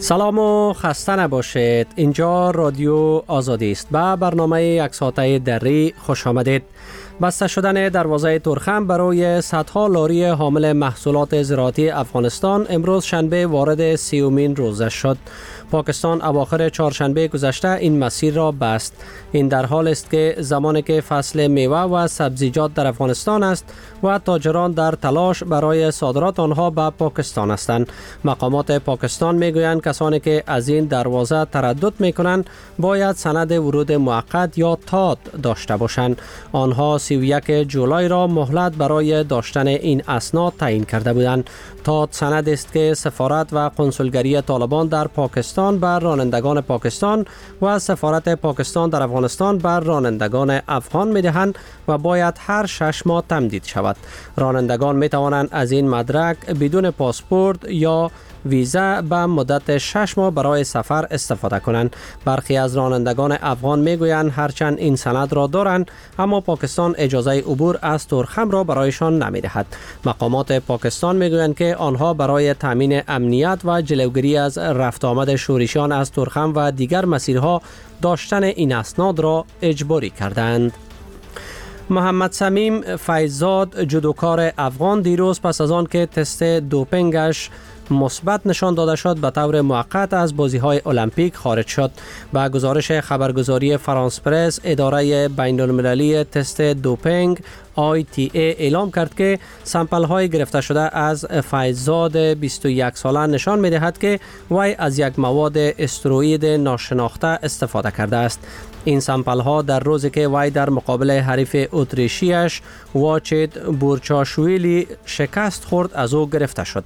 سلام و خسته نباشید. اینجا رادیو آزادی است. با برنامه یک ساعته دری خوش آمدید. بسته شدن دروازه ترخم برای صدها لاری حامل محصولات زراعتی افغانستان امروز شنبه وارد 30مین روزه شد. پاکستان اواخر چهارشنبه گذشته این مسیر را بست. این در حال است که زمانی که فصل میوه و سبزیجات در افغانستان است و تاجران در تلاش برای صادرات آنها به پاکستان هستند. مقامات پاکستان میگویند کسانی که از این دروازه تردد میکنند باید سند ورود موقت یا تاد داشته باشند. آنها 31 جولای را مهلت برای داشتن این اسناد تعیین کرده بودند. تاد سند است که سفارت و کنسولگری طالبان در پاکستان بر رانندگان پاکستان و سفارت پاکستان در افغانستان بر رانندگان افغان می‌دهند و باید هر 6 ماه تمدید شود. رانندگان می‌توانند از این مدرک بدون پاسپورت یا ویزا به مدت 6 ماه برای سفر استفاده کنند. برخی از رانندگان افغان میگویند هرچند این سند را دارند اما پاکستان اجازه عبور از ترخم را برایشان نمی‌دهد. مقامات پاکستان میگویند که آنها برای تامین امنیت و جلوگیری از رفت آمد شورشیان از ترخم و دیگر مسیرها داشتن این اسناد را اجباری کردند. محمد سمیم فیضزاد جودوکار افغان دیروز پس از آن که تست دوپینگش مثبت نشان داده شد به طور موقت از بازی‌های المپیک خارج شد. با گزارش خبرگزاری فرانس پرس، اداره بین‌المللی تست دوپینگ ITA اعلام کرد که سامپل‌های گرفته شده از فیضزاد 21 ساله نشان می‌دهد که وی از یک مواد استروئید ناشناخته استفاده کرده است. این سامپل‌ها در روزی که وی در مقابل حریف اتریشیش واچت بورچاشویلی شکست خورد از او گرفته شد.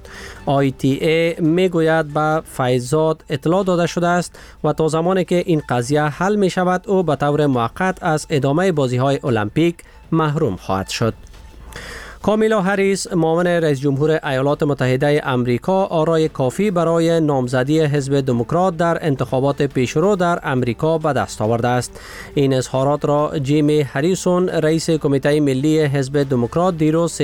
ITA میگوید به فیضزاد اطلاع داده شده است و تا زمانی که این قضیه حل می شود او به طور موقت از ادامه بازی‌های المپیک محروم خواهد شد. کامیلا هریس معاون رئیس جمهور ایالات متحده امریکا آرای کافی برای نامزدی حزب دموکرات در انتخابات پیشرو در امریکا به دست آورده است. این اظهارات را جیمی هریسون رئیس کمیته ملی حزب دموکرات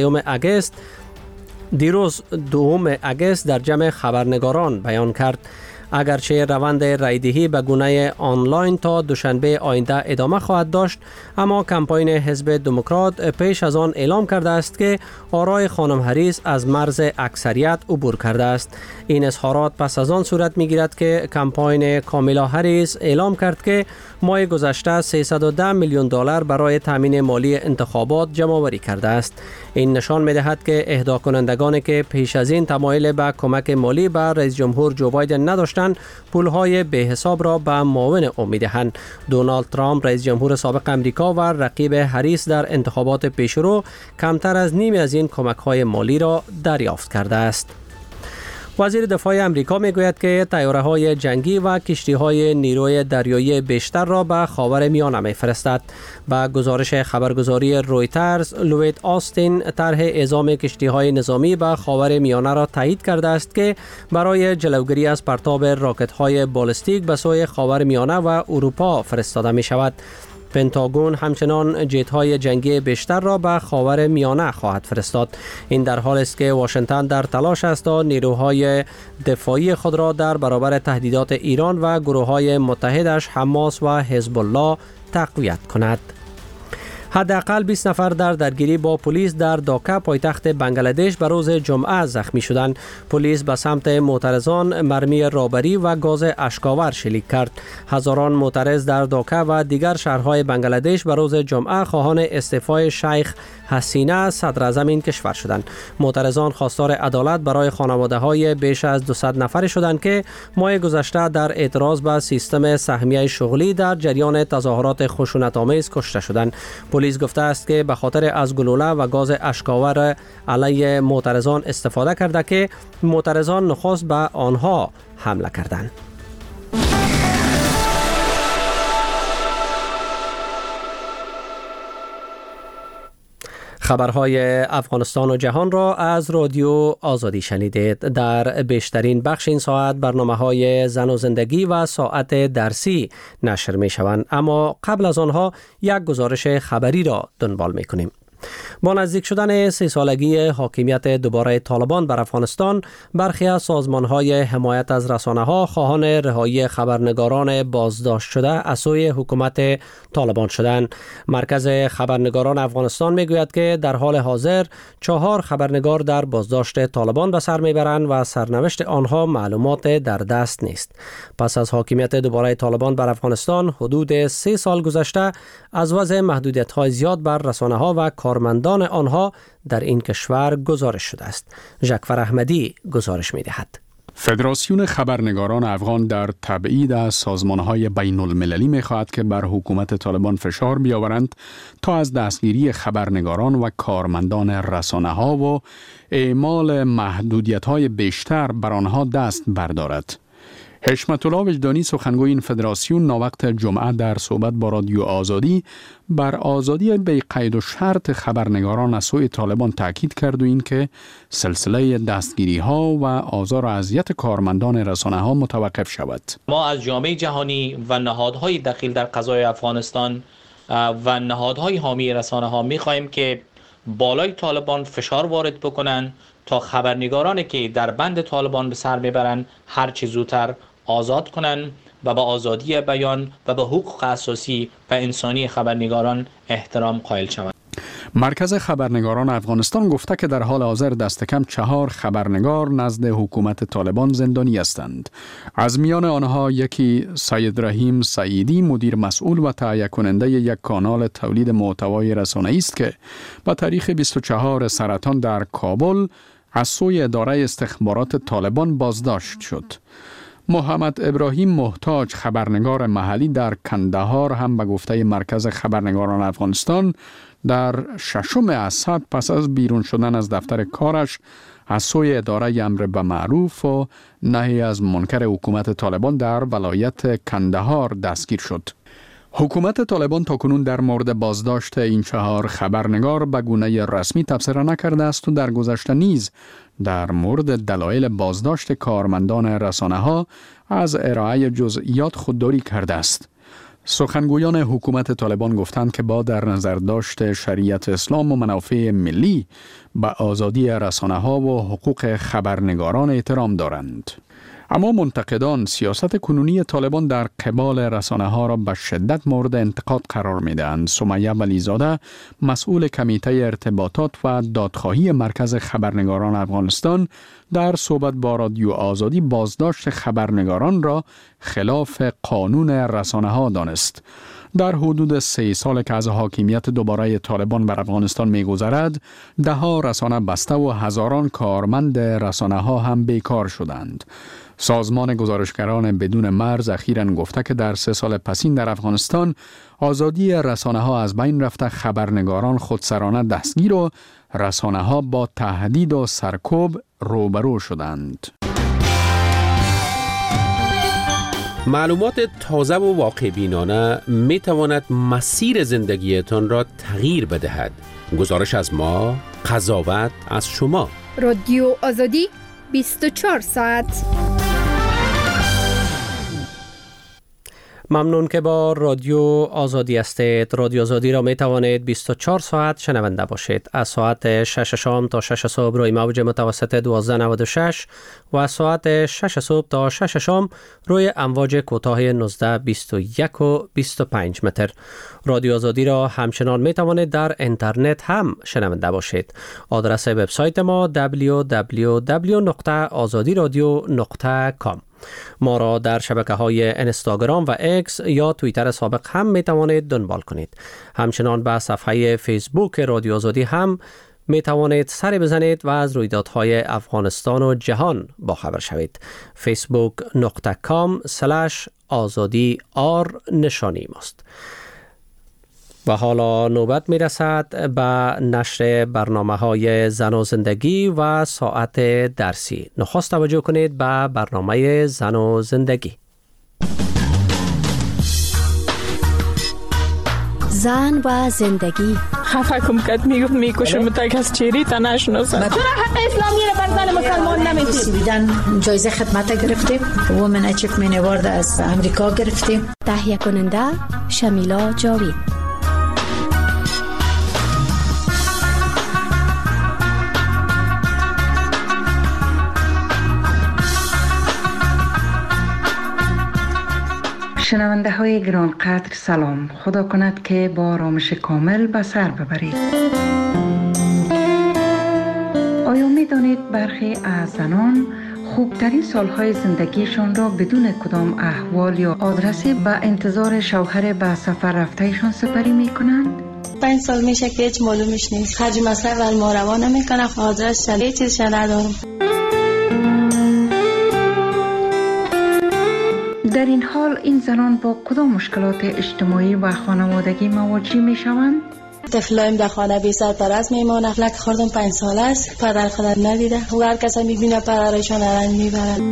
دیروز 2 اگست در جمع خبرنگاران بیان کرد. اگرچه روند رایدهی به گونه آنلاین تا دوشنبه آینده ادامه خواهد داشت، اما کمپاین حزب دموکرات پیش از آن اعلام کرده است که آرای خانم هریس از مرز اکثریت عبور کرده است. این اظهارات پس از آن صورت می‌گیرد که کمپاین کامیلا هریس اعلام کرد که ماه گذشته 310 میلیون دلار برای تامین مالی انتخابات جمع آوری کرده است. این نشان می‌دهد که اهدا کنندگانی که پیش از این تمایل به کمک مالی به رئیس جمهور جو بایدن نداشتند، پولهای به حساب را به معاون او می‌دهند. دونالد ترامپ رئیس جمهور سابق امریکا و رقیب هریس در انتخابات پیشرو کمتر از نیم از این کمک‌های مالی را دریافت کرده است. وزیر دفاع امریکا میگوید که طیاره‌های جنگی و کشتی‌های نیروی دریایی بیشتر را به خاورمیانه می‌فرستد. با گزارش خبرگزاری رویترز، لوید آستین طرح اعزام کشتی‌های نظامی به خاورمیانه را تایید کرده است که برای جلوگیری از پرتاب راکت‌های بالستیک به سوی خاورمیانه و اروپا فرستاده می‌شود. پنتاگون همچنان جت‌های جنگی بیشتر را به خاور میانه خواهد فرستاد. این در حال است که واشنگتن در تلاش است تا نیروهای دفاعی خود را در برابر تهدیدات ایران و گروه‌های متحدش حماس و حزب الله تقویت کند. حداقل 20 نفر در درگیری با پلیس در داکا پایتخت بنگلادش به روز جمعه زخمی شدند. پلیس به سمت معترضان مرمی رابری و گاز اشک‌آور شلیک کرد. هزاران معترض در داکا و دیگر شهرهای بنگلادش به روز جمعه خواهان استعفای شیخ حسینه صدر اعظم این کشور شدند. معترضان خواستار عدالت برای خانواده‌های بیش از 200 نفر شدند که ماه گذشته در اعتراض به سیستم سهمیه شغلی در جریان تظاهرات خشونت‌آمیز کشته شدند. پلیس گفته است که به خاطر از گلوله و گاز اشک‌آور علیه معترضان استفاده کرده که معترضان نخست به آنها حمله کردند. خبرهای افغانستان و جهان را از رادیو آزادی شنیدید. در بیشترین بخش این ساعت برنامه‌های زن و زندگی و ساعت درسی نشر می شوند، اما قبل از آنها یک گزارش خبری را دنبال می کنیم. با نزدیک شدن 3 سالگی حاکمیت دوباره طالبان بر افغانستان، برخی از سازمان‌های حمایت از رسانه‌ها خواهان رهایی خبرنگاران بازداشت شده از سوی حکومت طالبان شدند. مرکز خبرنگاران افغانستان میگوید که در حال حاضر 4 خبرنگار در بازداشت طالبان به سر میبرند و سرنوشت آنها معلومات در دست نیست. پس از حاکمیت دوباره طالبان بر افغانستان حدود 3 سال گذشته، از وضع محدودیت‌های زیاد بر رسانه‌ها و کارمندان آنها در این کشور گزارش شده است. جعفر احمدی گزارش می‌دهد. فدراسیون خبرنگاران افغان در تبعید از سازمان‌های بین المللی می‌خواهد که بر حکومت طالبان فشار بیاورند تا از دستگیری خبرنگاران و کارمندان رسانه‌ها و اعمال محدودیت‌های بیشتر بر آنها دست بردارد. حشمت الله وجدانی سخنگوی این فدراسیون ناوقت جمعه در صحبت با رادیو آزادی بر آزادی بی قید و شرط خبرنگاران از سوی طالبان تاکید کرد و این که سلسله دستگیری ها و آزار و اذیت کارمندان رسانه ها متوقف شود. ما از جامعه جهانی و نهادهای دخیل در قضای افغانستان و نهادهای حامی رسانه ها می خواهیم که بالای طالبان فشار وارد بکنن تا خبرنگارانی که در بند طالبان به سر میبرن هر چه زودتر آزاد کنن و با آزادی بیان و به حقوق اساسی و انسانی خبرنگاران احترام قائل شوند. مرکز خبرنگاران افغانستان گفته که در حال حاضر دست کم 4 خبرنگار نزد حکومت طالبان زندانی هستند. از میان آنها یکی سید رحیم سعیدی، مدیر مسئول و تهیه کننده یک کانال تولید محتوای رسانه‌ای است که با تاریخ 24 سرطان در کابل از سوی اداره استخبارات طالبان بازداشت شد. محمد ابراهیم محتاج، خبرنگار محلی در کندهار، هم به گفته مرکز خبرنگاران افغانستان در 6 اسد پس از بیرون شدن از دفتر کارش از سوی اداره امر به معروف و نهی از منکر حکومت طالبان در ولایت کندهار دستگیر شد. حکومت طالبان تاکنون در مورد بازداشت این 4 خبرنگار به گونه رسمی تبصره نکرده است و در گذشته نیز در مورد دلایل بازداشت کارمندان رسانه‌ها از ارائه جزئیات خودداری کرده است. سخنگویان حکومت طالبان گفتند که با در نظر داشت شریعت اسلام و منافع ملی به آزادی رسانه‌ها و حقوق خبرنگاران احترام دارند. اما منتقدان سیاست کنونی طالبان در قبال رسانه‌ها را به شدت مورد انتقاد قرار می‌دهند. سمیه ولیزاده، مسئول کمیته ارتباطات و دادخواهی مرکز خبرنگاران افغانستان، در صحبت با رادیو آزادی بازداشت خبرنگاران را خلاف قانون رسانه‌ها دانست. در حدود 3 سال که از حاکمیت دوباره طالبان بر افغانستان می‌گذرد، 10 رسانه بسته و هزاران کارمند رسانه‌ها هم بیکار شدند. سازمان گزارشگران بدون مرز اخیراً گفته که در 3 سال پسین در افغانستان آزادی رسانه‌ها از بین رفته، خبرنگاران خودسرانه دستگیر و رسانه‌ها با تهدید و سرکوب روبرو شدند. معلومات تازه و واقع بینانه می تواند مسیر زندگیتان را تغییر بدهد. گزارش از ما، قضاوت از شما. رادیو آزادی 24 ساعت. ممنون که با رادیو آزادی هستید. رادیو آزادی را می توانید 24 ساعت شنونده باشید. از ساعت 6 شام تا 6 صبح روی موج متوسط 1296 و از ساعت 6 صبح تا 6 شام روی امواج کوتاه 19، 21 و 25 متر. رادیو آزادی را همچنان می توانید در اینترنت هم شنونده باشید. آدرس وبسایت ما www.azadiradio.com. ما را در شبکه‌های اینستاگرام و اکس یا توییتر سابق هم می توانید دنبال کنید. همچنان به صفحه فیسبوک رادیو آزادی هم می توانید سر بزنید و از رویدادهای افغانستان و جهان باخبر شوید. facebook.com/azadi_r نشانی ماست. و حالا نوبت می رسد به نشر برنامه‌های زن و زندگی و ساعت درسی. نخست توجه کنید به برنامه زن و زندگی. زن و زندگی. خفه کم کت میکشم تک از چیری تا نشناسم. چرا حق اسلامی را بر زن مسلمان نمیدید؟ سویدن جایزه خدمت گرفتیم. وومن اچیومنت اوارد از امریکا گرفتیم. تهیه کننده شمیلا جاوید. شنونده های گرانقدر سلام. خدا کند که با آرامش کامل به سر ببرید. آیا می دانید برخی از زنان خوبترین سالهای زندگیشان را بدون کدام احوال یا آدرسی به انتظار شوهر به سفر رفتهشان سپری می کنند؟ 5 سال میشه که هیچ معلومش نیست. خرج مصرف از ما روا نمیکنه. آدرس هیچ چیزش ندارم. در این حال این زنان با کدام مشکلات اجتماعی و خانوادگی مواجه می شوند؟ طفلایم در خانه بی سرپرست میمونه. لک خوردم 5 سال است. پدر خودم ندیده. و هر کسی میبینه پدرشان رنج میبرد.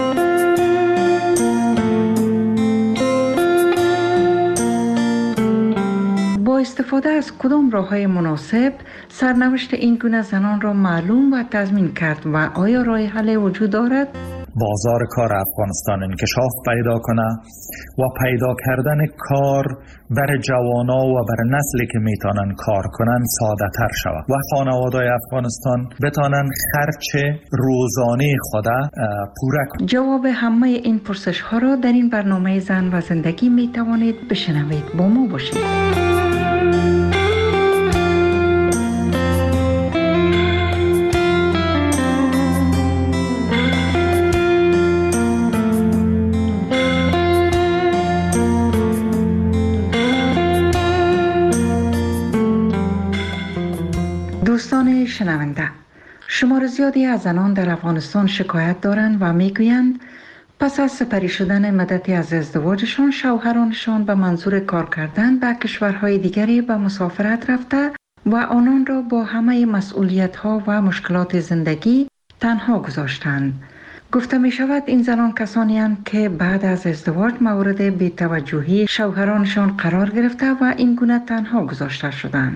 با استفاده از کدام راه‌های مناسب سرنوشت این گونه زنان را معلوم و تضمین کرد و آیا راه حل وجود دارد؟ بازار کار افغانستان انکشاف پیدا کنه و پیدا کردن کار برای جوانا و برای نسلی که میتونن کار کنن ساده تر شود و خانواده‌های افغانستان بتونن خرچ روزانه خود پوره کنند. جواب همه این پرسش ها را در این برنامه زن و زندگی میتوانید بشنوید. با ما باشید. دوستان شنونده، شمار زیادی از زنان در افغانستان شکایت دارند و میگویند پس از سپری شدن مدتی از ازدواجشان شوهرانشان به منظور کار کردن به کشورهای دیگری به مسافرت رفته و آنان را با همه مسئولیت‌ها و مشکلات زندگی تنها گذاشتند. گفته می شود این زنان کسانی هستند که بعد از ازدواج مورد بی‌توجهی شوهرانشان قرار گرفته و این گونه تنها گذاشته شدند.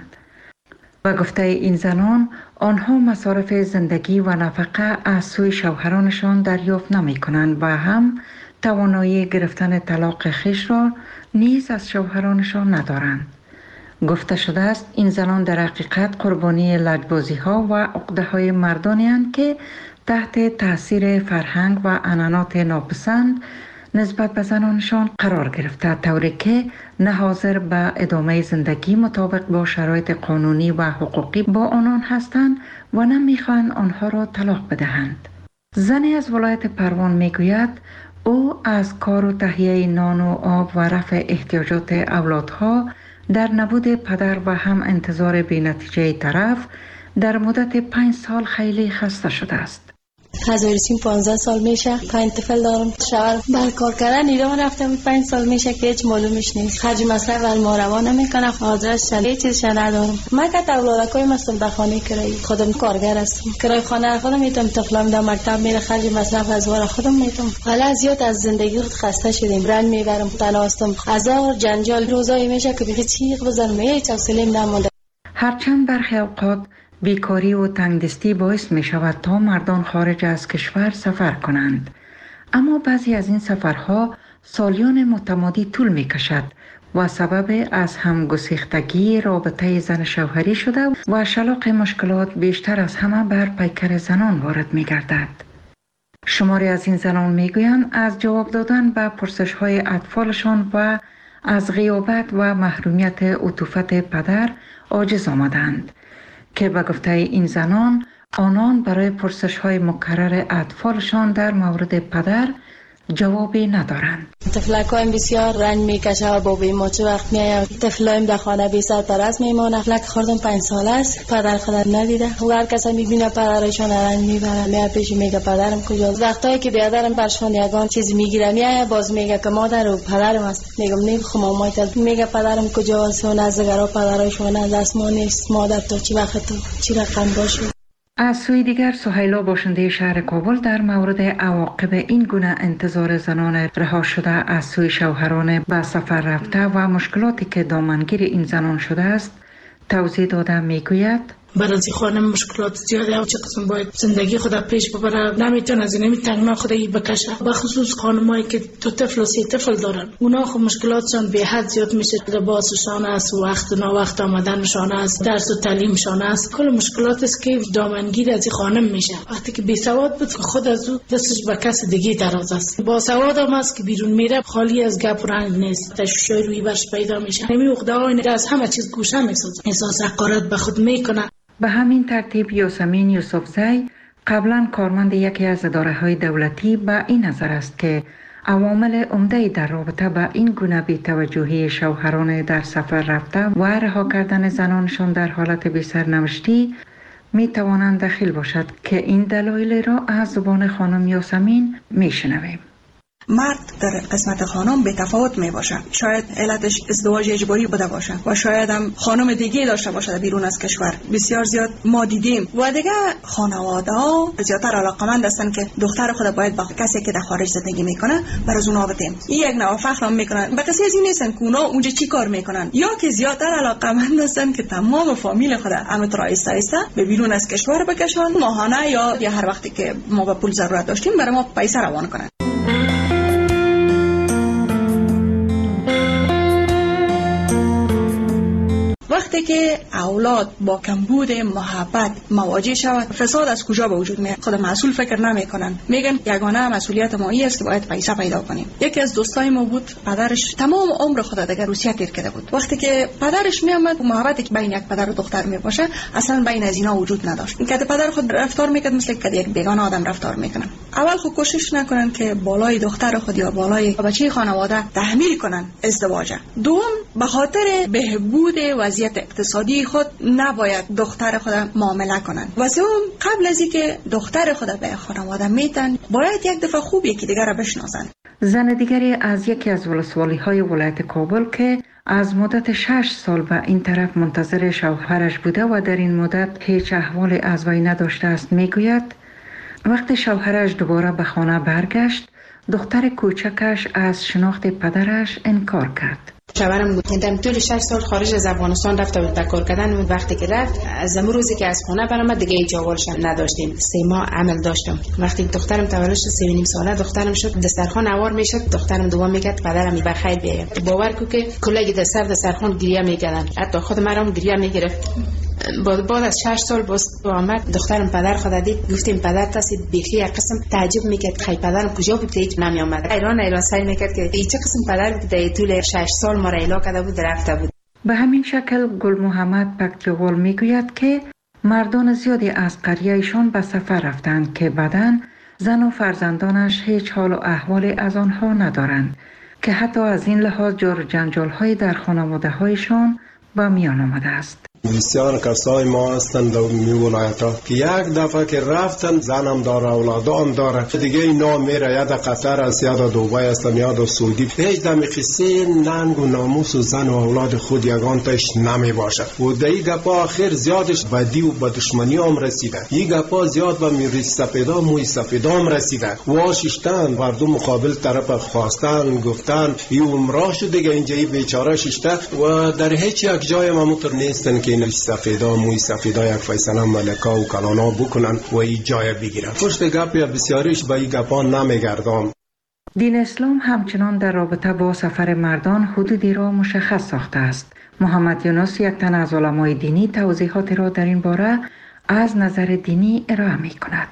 و گفته این زنان آنها مصارف زندگی و نفقه از سوی شوهرانشان دریافت نمی کنند و هم توانایی گرفتن طلاق خویش را نیز از شوهرانشان ندارند. گفته شده است این زنان در حقیقت قربانی لجبازی ها و عقده های مردانی هستند که تحت تاثیر فرهنگ و عنعنات ناپسند نسبت به زنانشان قرار گرفته، طوری که نه حاضر به ادامه زندگی مطابق با شرایط قانونی و حقوقی با آنان هستند و نه میخواهند آنها را طلاق بدهند. زنی از ولایت پروان میگوید او از کار و تهیه نان و آب و رفع احتیاجات اولادها در نبود پدر و هم انتظار بی‌نتیجه طرف در مدت 5 سال خیلی خسته شده است. از ورسیم 15 سال میشه. 5 طفل دارم. شوهر بر کار کردن ایران رفته بود. 5 سال میشه که هیچ معلومش نیست. خرج مصرف از ما روا نمیکنه. آدرس هیچ چیزش ندارم. من که اولادکای مستم در خانه کرایی. خودم کارگر هستم. کرای خانه خودم میتونم. طفلم در مکتب میره. خرج مصرف از وارا خودم میتونم. حالا زیاد از زندگی خسته شدیم. رنج میبرم. تنها هستم. هزار جنجال روزایی میشه که بخی چیغ بزنم. هیچ حوصله‌ام نمونده. هرچند برخی اوقات بیکاری و تنگدستی باعث می شود تا مردان خارج از کشور سفر کنند، اما بعضی از این سفرها سالیان متمادی طول می کشد و سبب از هم گسیختگی رابطه زن شوهری شده و شلاق مشکلات بیشتر از همه بر پیکر زنان وارد می گردد. شماری از این زنان می گویند از جواب دادن به پرسش های اطفالشان و از غیابت و محرومیت عطوفت پدر عاجز آمدند که به گفته این زنان آنان برای پرسش های مکرر اطفالشان در مورد پدر جوابی ندارند. طفلکایم بسیار رنج میکشه و بابی ما چه وقت میایم. طفلایم در خانه بی سرپرست میمونه. لک خوردم 5 سال است. پدر خودم ندیده. و هر کسی میبینه پدرشان رنج میبره. میاد پیش میگه پدرم کجاست. وقتایی که بیادرم برشان یگان چیز میگیره میاد باز میگه که مادر و پدرم است. میگم نمیخوام مامایت. میگه پدرم کجاست. و نزدگرا پدرشون از دست ما نیست. مادر تو چه وقت تو چی رقم باشه. از سوی دیگر سهیلا باشنده شهر کابل در مورد عواقب این گونه انتظار زنان رها شده از سوی شوهران به سفر رفته و مشکلاتی که دامنگیر این زنان شده است توضیح داده میگوید برای خانم مشکلات زیاده و چه قسم باید زندگی خود پیش ببره، نمیتونه از این تنگنا خودی بکشه. بخصوص خانمایی که 2 طفل و 3 طفل دارن، اونا خب مشکلاتشان به حد زیاد میشه. لباسشان است، وقت و ناوقت آمدنشان است، درس و تعلیمشان است، کل مشکلات است که دامنگیر از خانم میشه. وقتی که بی سواد بود خود از او دستش به کس دیگه دراز است. با سواد هم است که بیرون میره خالی از گپ و رنگ نیست، تشویش روی برش پیدا میشه. همین عقده از همه چیز گوشه میسازه، احساس حقارت به خود میکنه. به همین ترتیب یاسمین یوسفزی قبلا کارمند یکی از اداره‌های دولتی به این نظر است که عوامل عمده در رابطه با این گونه بی‌توجهی شوهران در سفر رفته و رها کردن زنانشان در حالت بی‌سرنوشتی می توانند دخیل باشد که این دلایل را از زبان خانم یاسمین می شنویم. مرد در قسمت خانم به تفاوت می باشه. شاید علتش ازدواج اجباری بوده باشه و شاید هم خانم دیگه داشته باشه بیرون از کشور. بسیار زیاد ما دیدیم و دیگه خانواده ها زیادتر علاقمند هستن که دختر خود باید با کسی که در خارج زندگی میکنه برای اونها بدیم. این یک نوع فخر هم میکنن. به کسی از این نیستن که اونا اونجا چی کار میکنن، یا که زیادتر علاقمند هستن که تمام فامیل خود همت را ایسته به بیرون از کشور بکشن، ماهانه یا هر وقتی که ما به پول ضرورت داشتیم برای ما پیسه روان کنن. وقتی که اولاد با کمبود محبت مواجه شود، فساد از کجا به وجود میاد؟ خود مسئول فکر نمیکنن، میگن یگانه مسئولیت ما این است که باید پیسه پیدا کنیم. یکی از دوستای ما بود، پدرش تمام عمر خود دیگه روسیه تیر کرده بود. وقتی که پدرش میامد، محبتی که بین یک پدر و دختر میباشه اصلا بین از اینا وجود نداشت. این که پدر خود رفتار میکرد مثل که یک بیگانه آدم رفتار میکنن. اول خود کوشش نکنن که بالای دختر خود یا بالای بچه خانواده تحمیل کنن ازدواج. دوم، به خاطر بهبود وضعیت اقتصادی خود نباید دختر خود معامله کنن. و سوم، قبل از اینکه دختر خود به خانواده میتن باید یک دفعه خوب یکی دیگر را بشناسن. زن دیگری از یکی از ولسوالی‌های ولایت کابل که از مدت 6 سال به این طرف منتظر شوهرش بوده و در این مدت هیچ احوالی از وی نداشته است میگوید وقتی شوهرش دوباره به خانه برگشت، دختر کوچکش از شناخت پدرش انکار کرد. شوهرم بود که طول 6 سال خارج از افغانستان رفته بود به کار کردن. وقتی که رفت، از اون روزی که از خونه برآمد دیگه هیچ احوالش نداشتیم. 3 ماه عمل داشتم. وقتی دخترم تولد شد 3.5 ساله، دخترم شد دسترخوان اوار میشد، دخترم دوام میکرد پدرم بخیر بیاید. باور کو که کلاگی دسترخوان گریه میکردن، حتی خود مرام گریه میگرفت. بعد از 6 سال باز آمد، دخترم پدر خود دید، گفتیم پدر تاسی بیخی یک قسم تعجب میکرد خیلی پدرم کجا بود، هیچ نمی آمد. ایران سعی میکرد که چه قسم پدر بود در طول 6 سال ما را اعلام کرده بود رفته بود. به همین شکل گل محمد پکتیوال میگوید که مردان زیادی از قریهشان به سفر رفتند که بعداً زن و فرزندانش هیچ حال و احوالی از آنها ندارند که حتی از این لحاظ جور جنجال‌های در خانواده‌هایشان با میان آمده است. بسیار کسای ما هستند در می ولایت‌ها که یک دفعه که رفتن زنم داره اولادام داره دیگه اینا میره یا در قطر است یا در دبی است یا در سعودی، هیچ دم قصه ننگ و ناموس و زن و اولاد خود یگان تاش نمی باشه و در این گپا آخر زیادش بدی و به دشمنی هم رسیده. این گپا زیاد به میری سفیدا موی سفیدا هم رسیده. واششتن مردم مقابل طرف خواستن گفتن این عمره شد دیگه اینجا بیچاره ششته و در هیچ یک جای ممتر نیستن که این سفیدا موی سفیدا یک فیصله ملکا و کلانا بکنن و این جای بگیرن. پشت گپ یا بسیاریش به این گپا نمیگردم. دین اسلام همچنان در رابطه با سفر مردان حدودی را مشخص ساخته است. محمد یونس یک تن از علمای دینی توضیحات را در این باره از نظر دینی ارائه می کند.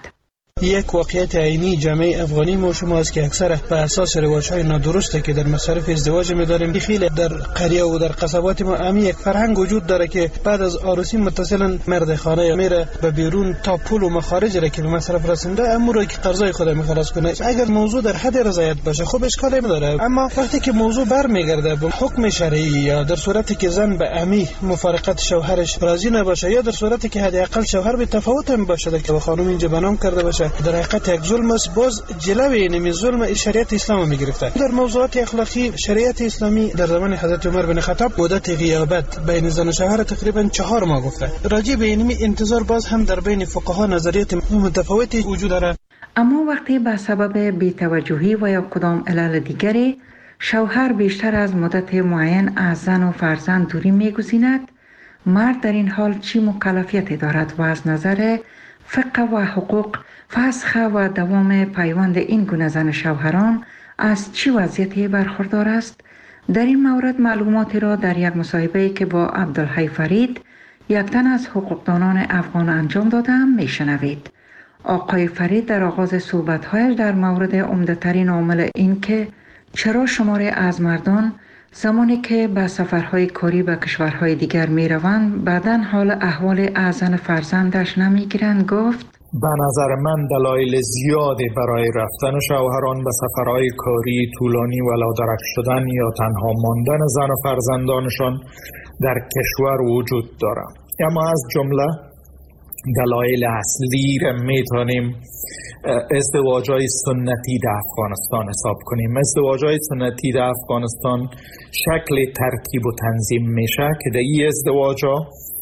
یک واقعیت عینی جامعه افغانی ما شما است که اکثر بر اساس روایت‌های نادرسته که در مصارف ازدواج می‌داریم. خیلی در قریه و در قصبات ما امی یک فرهنگ وجود داره که بعد از عروسی متصلا مرد خانه میره به بیرون تا پول و مخارج را که به مصرف رسونده امور رو که قرضای خود می‌خلاص کنه. اگر موضوع در حد رضایت باشه خب اشکالی نداره، اما وقتی که موضوع برمیگرده به حکم شرعی یا در صورتی که زن به امی مفارقت شوهرش راضی نباشه یا در صورتی که حداقل شوهر به تفاوت هم باشه که به خانم اینجا بنام کرده باشه، در حقیقت یک ظلم است. باز جلوی این ظلم شریعت اسلام میگرفته. در موضوعات اخلاقی شریعت اسلامی در زمان حضرت عمر بن خطاب مدت غیابت بین زن و شوهر تقریبا 4 ماه گفته. راجع به این انتظار باز هم در بین فقها نظریات متفاوتی وجود داره. اما وقتی به سبب بی‌توجهی و یا کدام علل دیگری شوهر بیشتر از مدت معین از زن و فرزند دوری میگزیند، مرد در این حال چی مکلفیتی دارد و از نظر فقه و حقوق فسخ و دوام پیوند این گونه زن شوهران از چی وضعیتی برخوردار است؟ در این مورد معلوماتی را در یک مصاحبه‌ای که با عبدالحی فرید یک تن از حقوقدانان افغان انجام دادم میشنوید. آقای فرید در آغاز صحبت‌هایش در مورد عمده‌ترین عامل این که چرا شماری از مردان زمانی که به سفرهای کاری به کشورهای دیگر می روند بعداً حال احوال اذن فرزندش نمی گیرند گفت به نظر من دلایل زیادی برای رفتن شوهران به سفرهای کاری طولانی و لادرک شدن یا تنها ماندن زن و فرزندانشان در کشور وجود دارد. اما از جمله دلایل اصلی را میتونیم ازدواج‌های سنتی در افغانستان حساب کنیم. ازدواج‌های سنتی در افغانستان شکل ترتیب و تنظیم میشه که در این ازدواج‌ها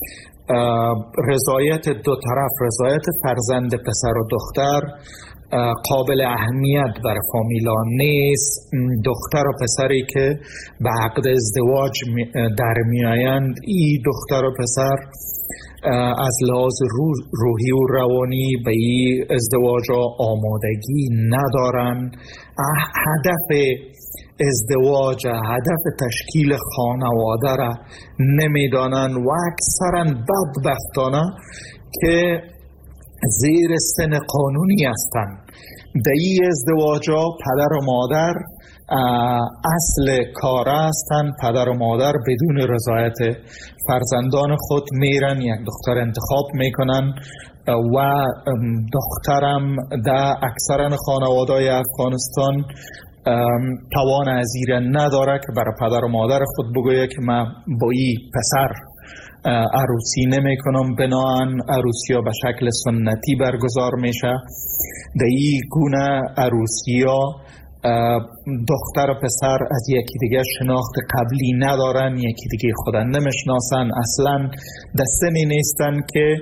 رضایت دو طرف، رضایت فرزند پسر و دختر قابل اهمیت بر فامیلا نیست. دختر و پسری که به عقد ازدواج در میآیند، این دختر و پسر از لحاظ روحی و روانی به این ازدواج آمادگی ندارن. هدف ازدواج، هدف تشکیل خانواده را نمیدانن و اکثرا بدبختانه که زیر سن قانونی هستند. در این ازدواج پدر و مادر اصل کار هستند. پدر و مادر بدون رضایت فرزندان خود میرن یک دختر انتخاب میکنن و دخترم در اکثرا خانواده‌های افغانستان توان از این نداره که برای پدر و مادر خود بگویه که من با این پسر عروسی نمی کنم. بناهن عروسی ها به شکل سنتی برگزار میشه. در این گونه عروسی ها دختر و پسر از یکی دیگه شناخت قبلی ندارن، یکی دیگه خودن نمیشناسن، اصلا در سنی نیستن که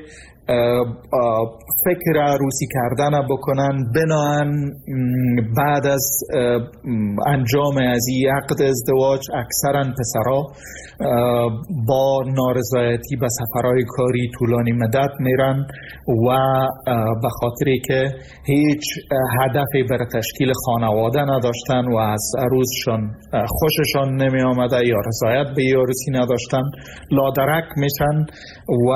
فکر عروسی کردن بکنن. بناهن بعد از انجام از این عقد ازدواج اکثرا پسرها با نارضایتی به سفرهای کاری طولانی مدت میرن و به خاطری که هیچ هدفی برای تشکیل خانواده نداشتن و از عروسشان خوششان نمی آمده یا رضایت به عروسی نداشتن، لادرک میشن و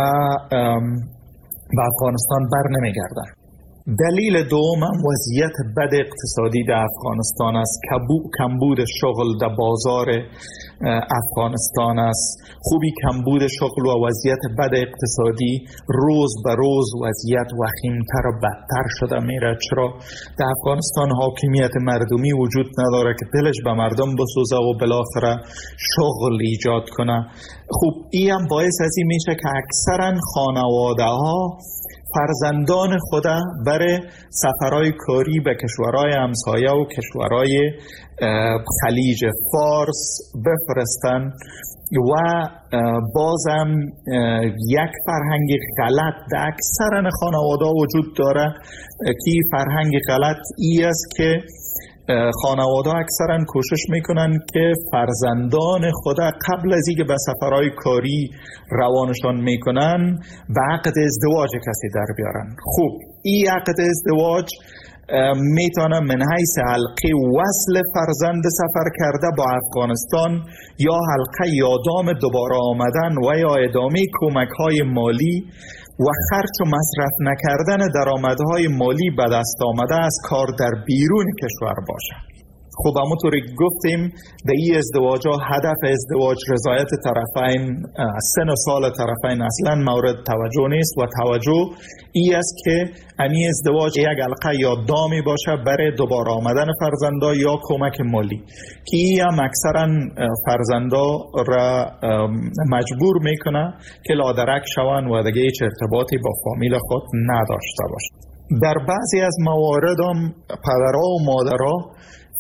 به افغانستان بر نمیگردن. دلیل دوم وضعیت بد اقتصادی در افغانستان است. کمبود شغل در بازار افغانستان است. خوبی کمبود شغل و وضعیت بد اقتصادی روز به روز وضعیت وخیمتر و بدتر شده میره. چرا؟ در افغانستان حاکمیت مردمی وجود نداره که دلش به مردم بسوزه و بالاخره شغل ایجاد کنه. خوب این هم باعث از این میشه که اکثرا خانواده ها فرزندان خود برای سفرهای کاری به کشورهای همسایه و کشورهای خلیج فارس بفرستن و بازم یک فرهنگ غلط در اکثر خانواده وجود داره که فرهنگ غلط ای است که خانواده اکثرا کوشش میکنن که فرزندان خود قبل از اینکه به سفرهای کاری روانشان میکنن به عقد ازدواج کسی در بیارن. خوب این عقد ازدواج میتونه من حیث حلقه وصل فرزند سفر کرده با افغانستان یا حلقه یادام دوباره آمدن و یا ادامه کمک های مالی و خرچ و مصرف نکردن درآمدهای مالی به دست آمده از کار در بیرون کشور باشه. خب همونطوری گفتیم در این ازدواج ها هدف ازدواج رضایت طرفین، سن و سال طرفین اصلا مورد توجه نیست و توجه ای است که این ازدواج یک حلقه یا دامی باشه برای دوباره آمدن فرزندا یا کمک مالی که ای هم اکثرا فرزندا را مجبور میکنه که لادرک شوند و دیگه هیچ ارتباطی با فامیل خود نداشته باشه. در بعضی از موارد هم پدرها و مادرها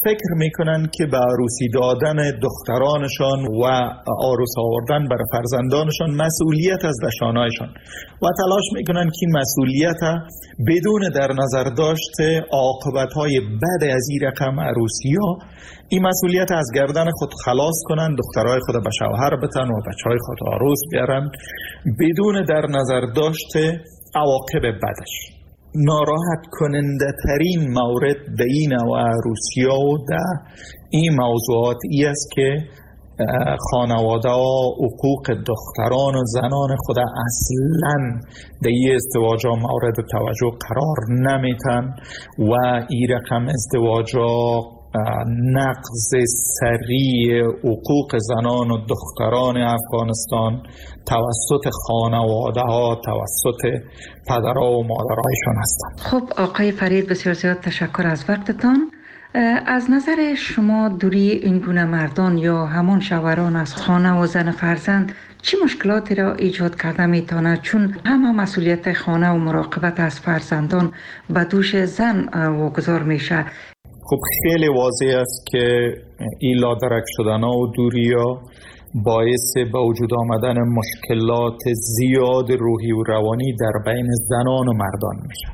فکر میکنن که به عروسی دادن دخترانشان و عروس آوردن برای فرزندانشان مسئولیت از دشانایشان و تلاش میکنن که مسئولیت بدون در نظر داشته عاقبت‌های بد از این رقم عروسی ها این مسئولیت از گردن خود خلاص کنن، دخترای خود به شوهر بتن و بچهای خود عروس بیارن بدون در نظر داشته عواقب بدش. ناراحت کننده ترین مورد در این نوع عروسی ها و در این موضوعات ای است که خانواده ها حقوق دختران و زنان خود اصلا در این ازدواج ها مورد توجه قرار نمیتن و این رقم ازدواج ها نقض سریع حقوق زنان و دختران افغانستان توسط خانواده ها، توسط پدرها و مادرهایشان هستند. خب آقای فرید، بسیار زیاد تشکر از وقتتان. از نظر شما دوری این گونه مردان یا همون شوهران از خانه و زن فرزند چه مشکلاتی را ایجاد کرده میتواند؟ چون همه مسئولیت خانه و مراقبت از فرزندان به دوش زن واگذار میشه. خب خیلی واضح است که این لادرک شدن و دوری ها باعث به وجود آمدن مشکلات زیاد روحی و روانی در بین زنان و مردان میشه.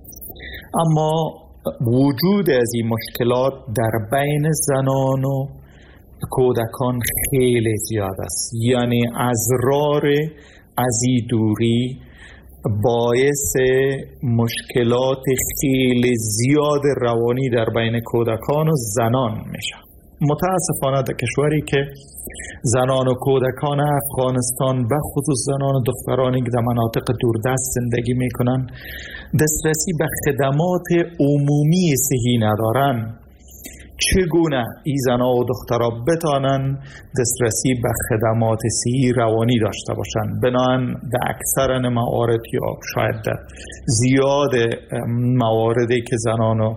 اما وجود از این مشکلات در بین زنان و کودکان خیلی زیاد است. یعنی ازرار از این دوری باعث مشکلات خیلی زیاد روانی در بین کودکان و زنان میشه. متاسفانه در کشوری که زنان و کودکان افغانستان به خصوص زنان و دخترانی که در مناطق دوردست زندگی میکنن دسترسی به خدمات عمومی صحی ندارن، چگونه این زنان و دخترها بتانن دسترسی به خدمات صحی روانی داشته باشند؟ بنابراین در اکثر موارد یا شاید در زیاد مواردی که زنان و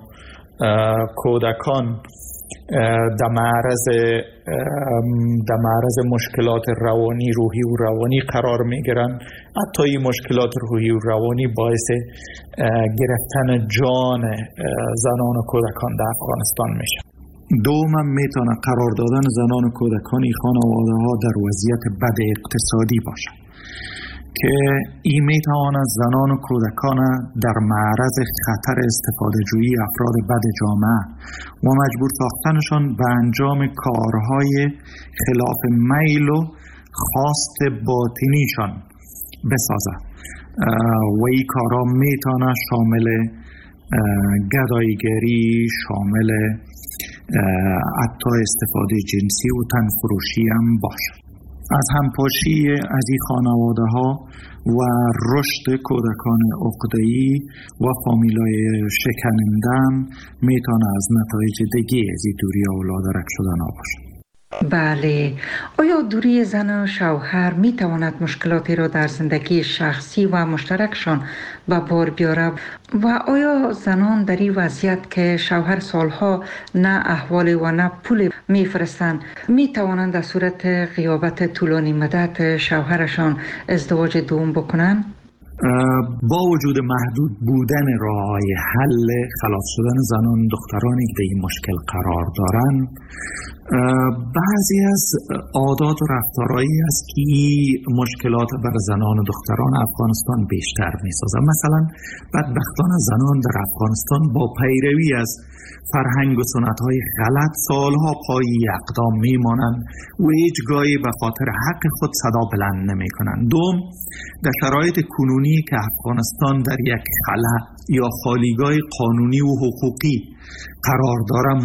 کودکان در معرض مشکلات روانی، روحی و روانی قرار میگیرن، حتی این مشکلات روحی و روانی باعث گرفتن جان زنان و کودکان در افغانستان میشه. دوما میتونه قرار دادن زنان و کودکان این خانواده ها در وضعیت بد اقتصادی باشه که این میتواند زنان و کودکان در معرض خطر استفاده جویی افراد بد جامعه و مجبور ساختنشان به انجام کارهای خلاف میل و خواست باطنیشان بسازه و این کارها میتونه شامل گداییگری، شامل حتی استفاده جنسی و تنفروشی هم باشه. از همپاشی از این خانواده ها و رشد کودکان عقده‌ای و فامیلای شکننده میتونه از نتایج دیگه از این دوری و لادرک شدن ها باشه. بله، آیا دوری زن و شوهر می تواند مشکلاتی را در زندگی شخصی و مشترکشان به بار بیاره و آیا زنان در این وضعیت که شوهر سالها نه احوال و نه پول میفرستند می توانند در صورت غیابت طولانی مدت شوهرشان ازدواج دوم بکنند؟ با وجود محدود بودن راه‌های حل خلاص شدن زنان و دخترانی که در این مشکل قرار دارند، بعضی از عادات و رفتارهایی است که مشکلات بر زنان و دختران افغانستان بیشتر می‌سازد. مثلا بدبختانه زنان در افغانستان با پیروی از فرهنگ و سنت‌های غلط سالها پای اقدام میمانند و هیچگاهی به خاطر حق خود صدا بلند نمی‌کنند. دوم، در شرایط کنونی که افغانستان در یک خلا یا خالیگاه قانونی و حقوقی قرار دارد،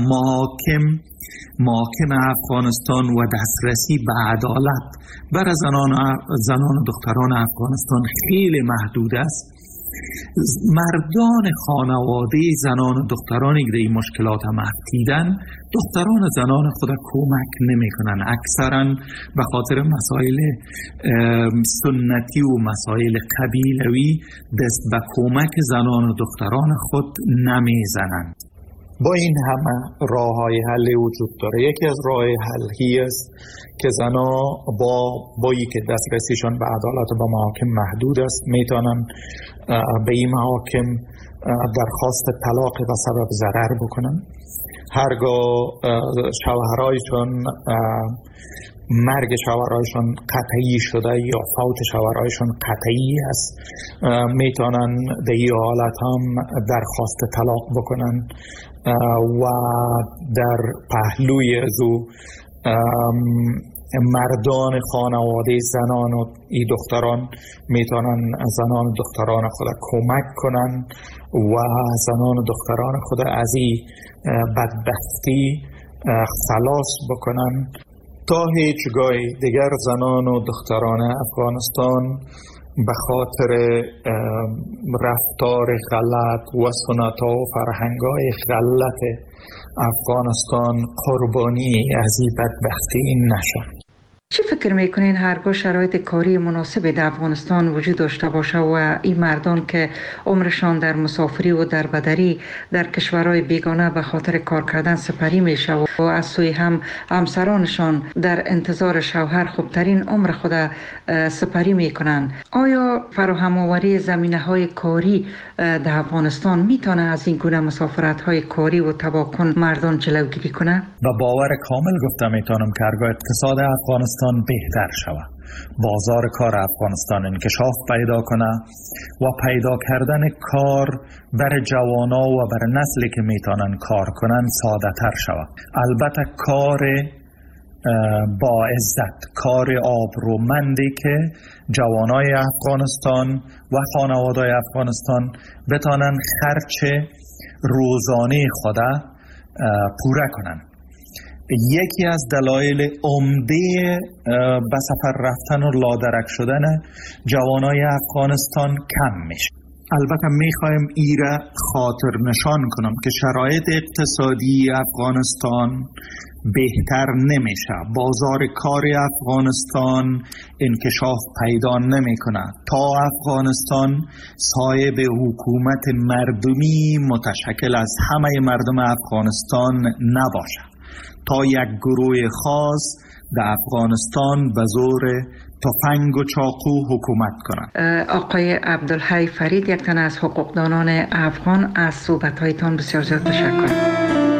محاکم افغانستان و دسترسی به عدالت برای زنان و دختران افغانستان خیلی محدود است. مردان خانواده زنان و دخترانی که این مشکلات هم افتیدن دختران و زنان خود کمک نمی کنن، اکثرا به خاطر مسائل سنتی و مسائل قبیلوی دست به کمک زنان و دختران خود نمی زنند. با این همه راه‌های حل وجود داره. یکی از راه‌های حل است که زنان با که دسترسیشان به عدالت و به محاکم محدود است میتونن به این محاکم درخواست طلاق به سبب ضرر بکنن. هرگاه شوهرایشون مرگ شوهرایشون قطعی شده یا فوت شوهرایشون قطعی است، میتونن در این حالت هم درخواست طلاق بکنن و در پهلوی از او مردان خانواده زنان و این دختران میتونن زنان و دختران خود کمک کنن و زنان و دختران خود از این بدبختی خلاص بکنن تا هیچگاه دیگر زنان و دختران افغانستان به خاطر رفتار غلط و سنت‌ها و فرهنگ‌های غلط افغانستان قربانی از این بدبختی نشن. چی فکر میکنین هرگاه شرایط کاری مناسب در افغانستان وجود داشته باشه و این مردان که عمرشان در مسافری و در بدری در کشورهای بیگانه به خاطر کار کردن سپری میشه و از سوی هم همسرانشان در انتظار شوهر خوبترین عمر خود سپری میکنن، آیا فراهم آوری زمینه های کاری در افغانستان میتونه از این گونه مسافرت های کاری و تباکن مردان جلوگیری کنه؟ با باور کامل گفته میتونم که هرگاه اقتصاد افغانستان بهتر شود، بازار کار افغانستان انکشاف پیدا کنه و پیدا کردن کار برای جوانا و برای نسلی که میتونن کار کنن ساده تر شود. البته کار با عزت، کار آبرومندی که جوانای افغانستان و خانواده‌های افغانستان بتانن خرچ روزانه خود پوره کنن. یکی از دلایل عمده به سفر رفتن و لادرک شدن جوانای افغانستان کم میشه. البته میخوایم ایره خاطر نشان کنم که شرایط اقتصادی افغانستان بهتر نمیشه، بازار کار افغانستان انکشاف پیدا نمیکنه تا افغانستان صاحب حکومت مردمی متشکل از همه مردم افغانستان نباشه، تا یک گروه خاص در افغانستان به زور تفنگ و چاقو حکومت کنند. آقای عبدالحی فرید، یک تن از حقوقدانان افغان، از صحبت‌هایتان بسیار زیاد تشکر.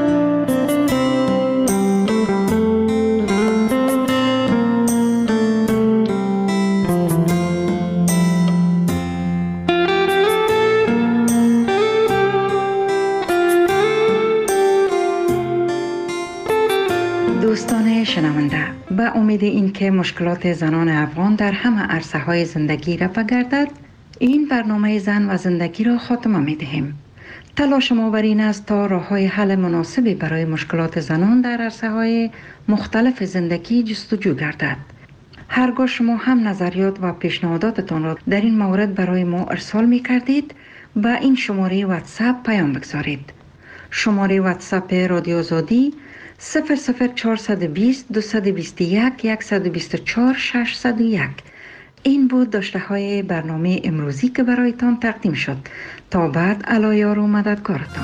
دوستان شنونده، به امید اینکه مشکلات زنان افغان در همه عرصه‌های زندگی رفع گردد، این برنامه زن و زندگی را خاتمه می‌دهیم. تلاش ما بر این است تا راه‌های حل مناسبی برای مشکلات زنان در عرصه‌های مختلف زندگی جستجو گردد. هرگاه شما هم نظریات و پیشنهاداتتان را در این مورد برای ما ارسال می‌کردید، به این شماره واتساپ پیام بگذارید. شماره واتساپ رادیو آزادی 00420 221 124 601. این بود داشته های برنامه امروزی که برایتان تقدیم شد. تا بعد، علایار و مددگارتان.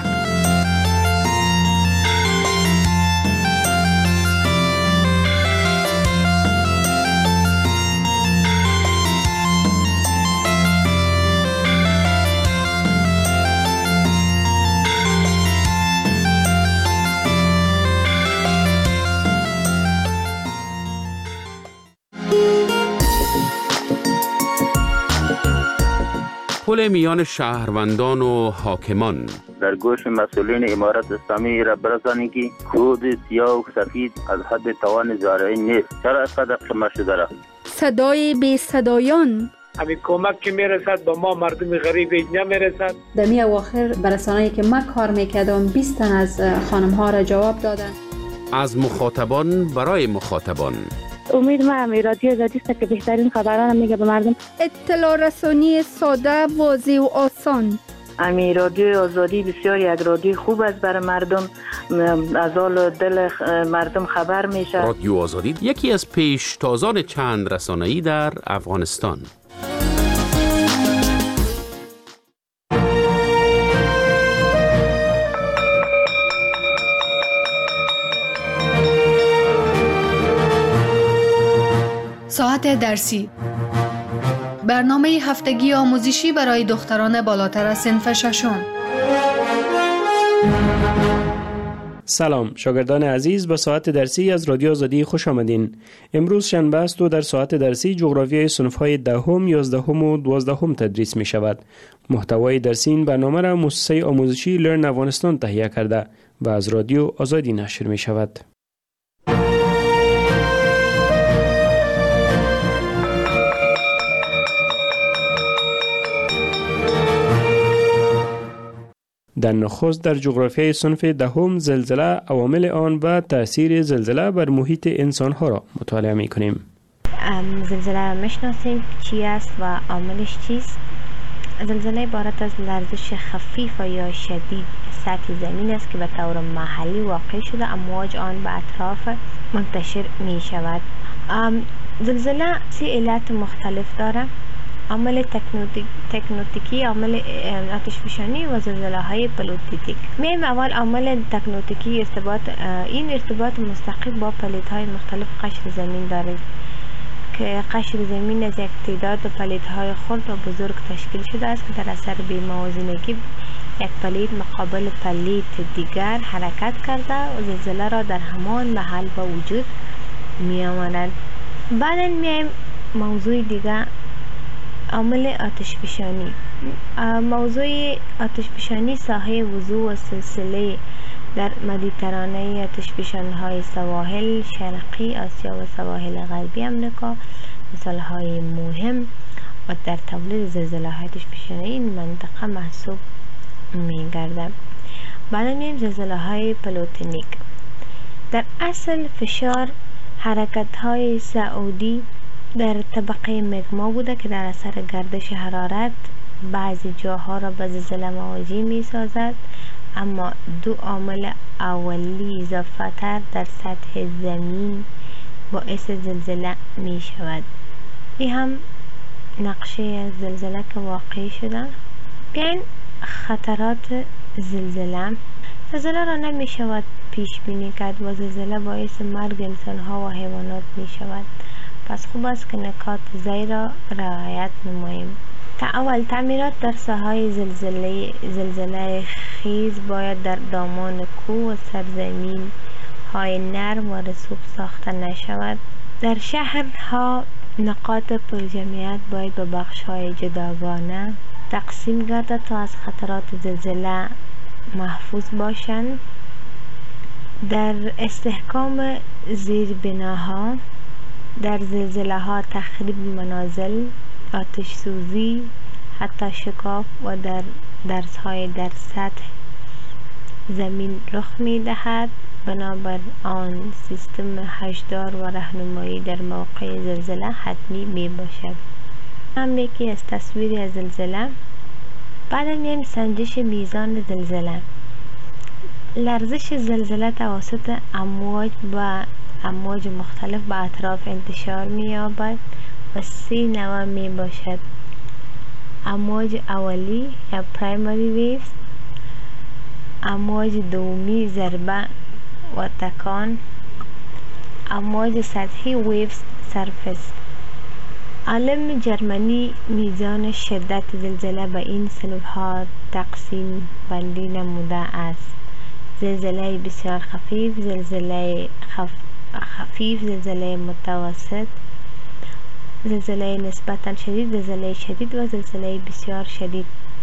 پل میان شهروندان و حاکمان. در گوش مسئولین امارت اسلامی را برسانید که کود سیاه و سفید از حد توان زارعی نیست. چرا اینقدر قمه شده را؟ صدای بی صدایان. همین کمک که میرسد به ما مردم غریب نمیرسد. دمی اواخر برسانه‌ای که من کار میکردم 20 تن از خانم ها را جواب دادن. از مخاطبان برای مخاطبان. امید ما رادیو آزادی است که بهترین خبران میگه به مردم. اطلاع رسانی ساده، واضح و آسان. رادیو آزادی بسیار یک رادیو خوب است برای مردم، از حال دل مردم خبر میشه. رادیو آزادی یکی از پیشتازان چند رسانه‌ای در افغانستان. ساعت درسی، برنامه هفتگی آموزشی برای دختران بالاتر از صنف ششم. سلام شاگردان عزیز، به ساعت درسی از رادیو آزادی خوش آمدین. امروز شنبه است و در ساعت درسی جغرافیای صنف‌های 10ام، 11ام و 12ام تدریس می شود. محتوای درسی این برنامه را مؤسسه آموزشی لرن افغانستان تهیه کرده و از رادیو آزادی نشر می شود. در نخست در جغرافیای صنف دهم زلزله، عوامل آن و تأثیر زلزله بر محیط انسان‌ها را مطالعه می‌کنیم. زلزله را می‌شناسیم چی است و عاملش چیست؟ زلزله عبارت از لرزش خفیف و یا شدید سطح زمین است که به طور محلی واقع شده، امواج آن به اطراف منتشر می‌شود. زلزله 3 علت مختلف دارد: عامل تکنوتیکی، عامل آتشفشانی و زلزله‌های پلیتوتیک. میایم اول عامل تکنوتیکی. این ارتباط مستقیم با پلیت‌های مختلف قشر زمین دارد که قشر زمین از یک تعداد پلیت‌های خرد و بزرگ تشکیل شده است که در اثر بی‌موازنگی یک پلیت مقابل پلیت دیگر حرکت کرده و زلزله را در همان محل به وجود می‌آورد. بعداً میایم موضوع دیگر، عامل آتشفشانی. موضوع آتشفشانی ساحه وضوح و سلسله در مدیترانه آتشفشان‌های سواحل شرقی آسیا و سواحل غربی امریکا مثال‌های مهم و در تولید زلزله‌های آتشفشانی این منطقه محسوب می‌گردد. بعد می‌ریم زلزله‌های پلیتونیک. در اصل فشار حرکت‌های صعودی در طبقه مگما بوده که در اثر گردش حرارت بعضی جاها را به زلزله مواجه می سازد، اما 2 عامل اولی اضافه تر در سطح زمین باعث زلزله می شود. این هم نقشه زلزله که واقع شده. بیاین خطرات زلزله. زلزله را نمی شود پیش بینی کرد و زلزله باعث مرگ انسان ها و حیوانات می شود. پس خوب است که نکات زیر را رعایت نماییم. اول تعمیرات در ساحه زلزله خیز باید در دامان کوه و سرزمین های نرم و رسوب ساخته نشود. در شهرها نقاط پرجمعیت باید به بخش های جداگانه تقسیم گردد تا از خطرات زلزله محفوظ باشند. در استحکام زیربناها، در زلزله ها تخریب منازل، آتش سوزی، حتی شکاف و در درس های در سطح زمین رخ می دهد. بنابر آن سیستم هشدار و راهنمایی در موقع زلزله حتمی می باشد. هم یکی از تصویری از زلزله. بعد میایم سنجش میزان زلزله. لرزش زلزله توسط امواج مختلف به اطراف انتشار می‌یابد و 3 نوع می باشد: امواج اولی یا پرایمری ویوز، امواج دومی ضربه و تکان، امواج سطحی ویوز سرفس. عالم جرمنی میزان شدت زلزله به این صنف‌ها تقسیم بندی نموده است: زلزله بسیار خفیف، زلزله زلزله متوسط، زلزله نسبتاً شدید، زلزله شدید و زلزله بسیار شدید.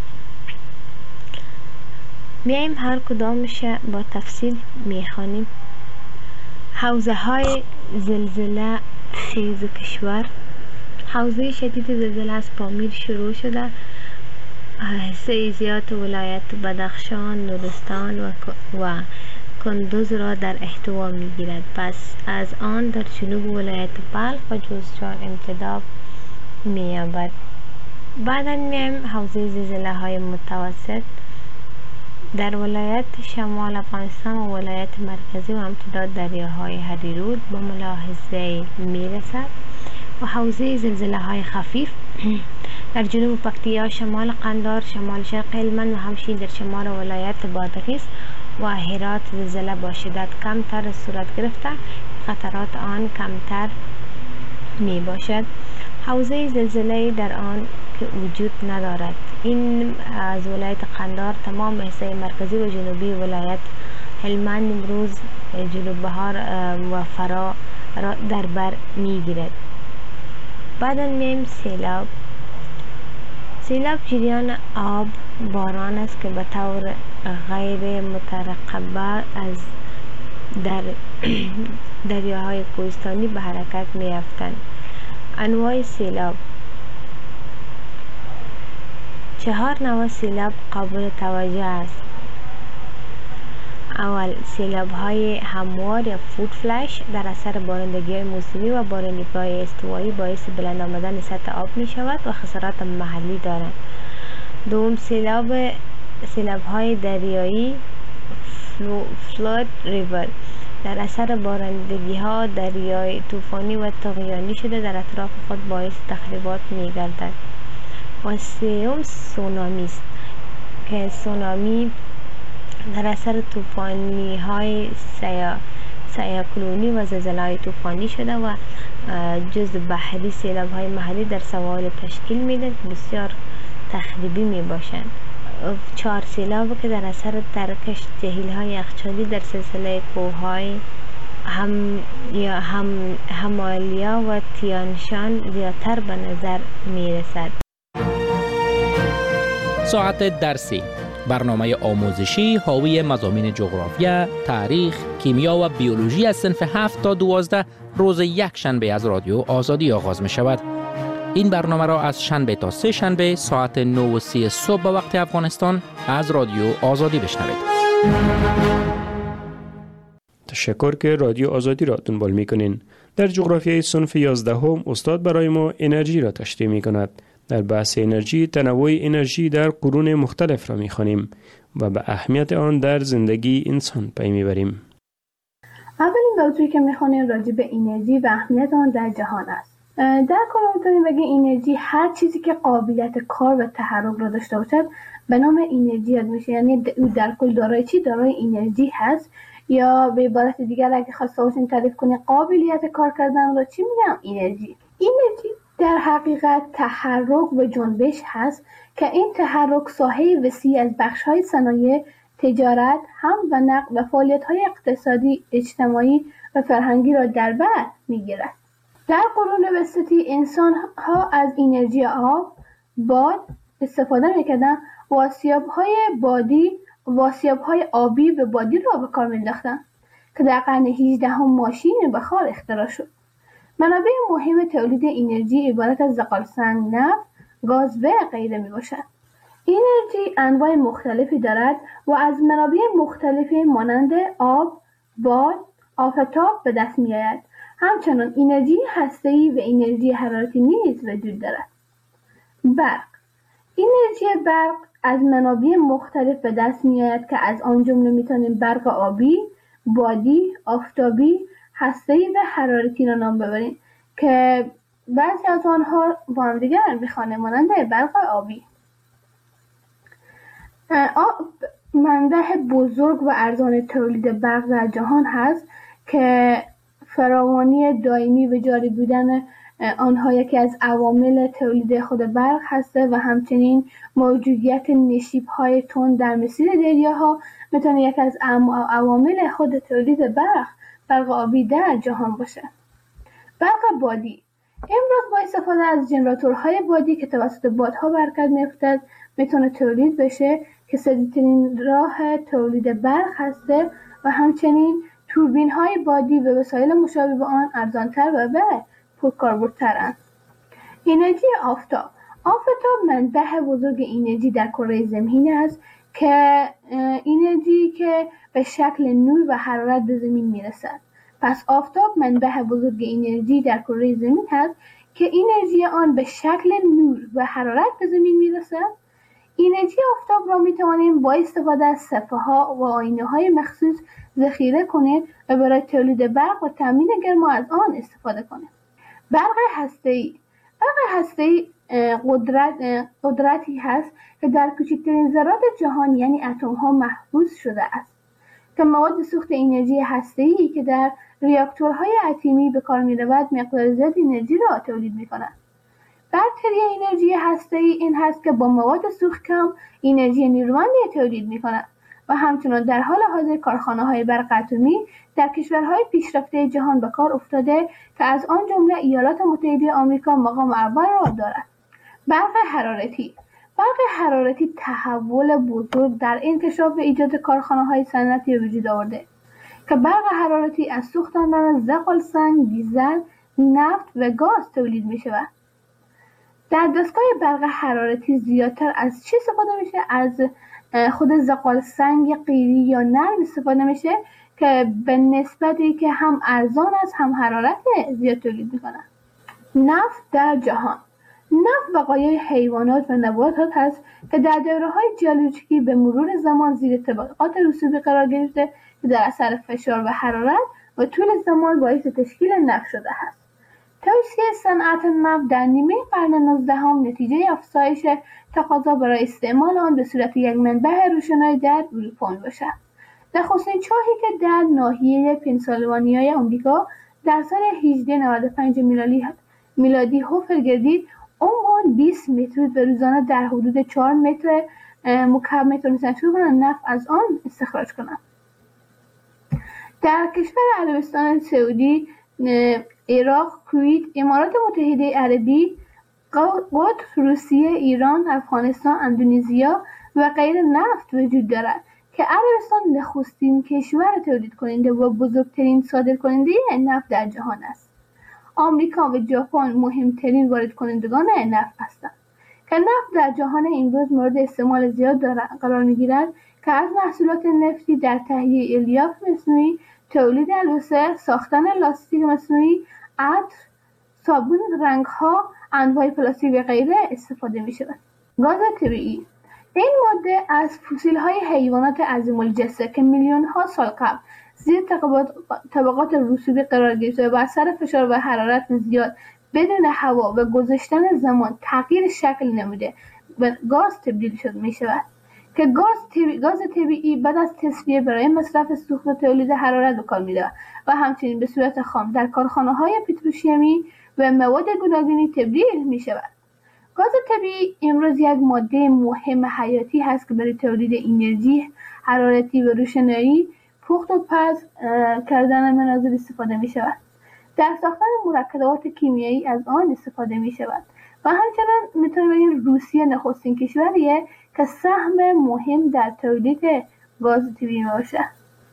میایم هر کدامش با تفصیل میخوانیم. حوزه های زلزله خیز کشور. حوزه شدید زلزله از پامیر شروع شده، حصه زیاد ولایت بدخشان، نورستان و کندوز را در احتوا میگیرد. پس از آن در جنوب ولایت بلخ و جوزجان امتداد می‌یابد. بعدا میایم حوزه زلزله های متوسط. در ولایت شمال افغانستان و ولایت مرکزی و امتداد دریاهای هریرود به ملاحظه میرسد. و حوزه زلزله های خفیف در جنوب پکتیا، شمال قندهار، شمال شرق هلمند و همچنین در شمال ولایت بادغیس و هرات زلزله با شدت کمتر صورت گرفته، خطرات آن کمتر می باشد. حوزه زلزله در آن که وجود ندارد. این از ولایت قندهار تمام حصه مرکزی و جنوبی ولایت هلمند امروز جلو بهار و فرا را در بر میگیرد. بعدا میم سیلاب. سیلاب جریان آب باران است که به طور غیر مترقبه از دریاهای کوهستانی به حرکت می‌افتند. انواع سیلاب: 4 نوع سیلاب قابل توجه است. اول، سیلاب های هموار یا فود فلش در اثر بارندگی های موسمی و بارندگی های استوایی باعث بلند آمدن سطح آب می شود و خسارات محلی دارند. دوم، سیلاب های دریایی فلود ریور در اثر بارندگی ها دریای طوفانی و طغیانی شده در اطراف خود باعث تخریبات می گردد. و سوم، سونامی است که سونامی در اثر طوفانی های سیاکلونی و زلزله های طوفانی شده و جزء بحری سیلاب های محلی در سواحل تشکیل میده که بسیار تخریبی می باشند. 4 سیلاب که در اثر ترکش جهیل های یخچالی در سلسله کوههای همالیا و تیانشان زیادتر به نظر می رسد. ساعت درسی، برنامه آموزشی حاوی مضامین جغرافیا، تاریخ، کیمیا و بیولوژی از صنف 7 تا 12 روز یک شنبه از رادیو آزادی آغاز می شود. این برنامه را از شنبه تا 3 شنبه ساعت 9:30 صبح به وقت افغانستان از رادیو آزادی بشنوید. تشکر که رادیو آزادی را دنبال می کنین. در جغرافیای صنف 11 استاد برای ما انرژی را تشریح می کند. در بحث انرژی، تنوع انرژی در قرون مختلف را می‌خوانیم و به اهمیت آن در زندگی انسان پی می‌بریم. اولین موضوعی که می‌خوانیم راجع به انرژی و اهمیت آن در جهان است. در کل می‌تونیم بگیم انرژی هر چیزی که قابلیت کار و تحرک را داشته باشد به نام انرژی یاد میشه. یعنی در کل دارای چی؟ دارای انرژی هست. یا به عبارت دیگر اگه خواسته باشیم تعریف کنیم قابلیت کار کردن را چی میگم؟ انرژی. انرژی در حقیقت تحرک و جنبش هست که این تحرک ساحه وسیع از بخش‌های صنایع، تجارت، حمل و نقل و فعالیت‌های اقتصادی، اجتماعی و فرهنگی را در بر می‌گیرد. در قرون وسطی انسان‌ها از انرژی آب، باد استفاده می‌کردند و آسیاب‌های آبی به بادی را به کار می‌انداختند که در قرن 18 ماشین بخار اختراع شد. منابع مهم تولید انرژی عبارت از زغالسنگ، نفت، گاز و غیره می باشد. انرژی انواع مختلفی دارد و از منابع مختلفی مانند آب، باد، آفتاب به دست می آید. همچنان انرژی هسته‌ای و انرژی حرارتی نیز وجود دارد. برق. انرژی برق از منابع مختلف به دست می آید که از آن جمله می توانیم برق آبی، بادی، آفتابی، هسته‌ای و حرارتی را نام ببریم که بعضی از آنها با هم دیگر میخوانیم مانند برق آبی. منبع بزرگ و ارزان تولید برق در جهان هست که فراوانی دائمی و جاری بودن آنها یکی از عوامل تولید خود برق هست و همچنین موجودیت نشیب‌های تند در مسیر دریاها میتونه یکی از عوامل خود تولید برق آبی در جهان باشه. برق بادی. امروز با استفاده از ژنراتورهای بادی که توسط بادها به حرکت می‌افتد میتونه تولید بشه که سریع‌ترین راه تولید برق هسته و همچنین توربین‌های بادی و وسایل مشابه به آن ارزان‌تر و پرکاربردترند. انرژی آفتاب. آفتاب منبع بزرگ انرژی در کره زمین است که انرژی که به شکل نور و حرارت به زمین میرسد. پس آفتاب منبع بزرگ انرژی در کره زمین است که انرژی آن به شکل نور و حرارت به زمین میرسد. انرژی آفتاب را میتوانیم با استفاده از صفحه‌ها و آینه‌های مخصوص ذخیره کنیم و برای تولید برق و تامین گرما از آن استفاده کنیم. برق هسته‌ای. برق هسته‌ای قدرتی هست که در کوچکترین ذرات جهان یعنی اتم‌ها محفوظ شده است که مواد سوخت انرژی هسته‌ای که در ریاکتورهای اتمی به کار می‌رود مقدار زیاد انرژی را تولید می‌کند. برتری انرژی هسته‌ای این هست که با مواد سوخت کم انرژی نیرومندی تولید می‌کند. و همچنان در حال حاضر کارخانه‌های برق اتمی در کشورهای پیشرفته جهان به کار افتاده که از آن جمله ایالات متحده آمریکا مقام اول را دارد. برق حرارتی تحول بزرگ در انکشاف و ایجاد کارخانه‌های صنعتی وجود آورده که برق حرارتی از سوختاندن زغال‌سنگ، دیزل، نفت و گاز تولید می‌شود. در دستگاه برق حرارتی زیادتر از چی استفاده میشه؟ از خود زغال‌سنگ قیری یا نرم استفاده میشه که به نسبتی که هم ارزان است هم حرارت زیاد تولید میکنه. نفت در جهان. نفت بقایای حیوانات و نباتات هست که در دوره‌های ژئولوژیکی به مرور زمان زیر طبقات رسوبی قرار گرفته که در اثر فشار و حرارت و طول زمان باعث تشکیل نفت شده است. توسعه صنعت نفت در نیمه قرن 19 نتیجه افزایش تقاضا برای استعمال آن به صورت یک منبع روشنایی در اروپا میباشد. نخستین چاهی که در ناحیه پنسیلوانیای آمریکا در سال 1895 میلادی حفر گردید، عمق 20 متر و روزانه در حدود 4 متر مکعب میتونستند شروع کنند نفت از آن استخراج کنند. در کشور عربستان سعودی، عراق، کویت، امارات متحده عربی، قطر، روسیه، ایران، افغانستان، اندونزیا و غیره نفت وجود دارد که عربستان نخستین کشور تولید کننده و بزرگترین صادر کننده نفت در جهان است. آمریکا و ژاپن مهمترین وارد کنندگان نفت هستند که نفت در جهان امروز مورد استعمال زیاد قرار می‌گیرد که از محصولات نفتی در تهیه الیاف مصنوعی، تولید البسه، ساختن لاستیک مصنوعی، عطر، صابون، رنگ‌ها، انواع پلاستیک و غیره استفاده می‌شود. گاز طبیعی. این ماده از فسیل‌های حیوانات عظیم الجثه که میلیون‌ها سال قبل زیر طبقات رسوبی قرار گرفته و با اثر فشار و حرارت زیاد بدون هوا و گذشتن زمان تغییر شکل نموده به گاز تبدیل می‌شود که گاز طبیعی بعد از تصفیه برای مصرف سوخت و تولید حرارت به کار می‌رود و همچنین به صورت خام در کارخانه‌های پتروشیمی و مواد گوناگونی تبدیل می‌شود. گاز طبیعی امروز یک ماده مهم حیاتی هست که برای تولید انرژی حرارتی و روشنایی، پخت و پز کردن منازل استفاده می‌شود. در ساختن مرکبات کیمیایی از آن استفاده می‌شود و همچنین می‌تونیم بگیم روسیه نخستین کشوریه که سهم مهم در تولید گاز طبیعی باشد.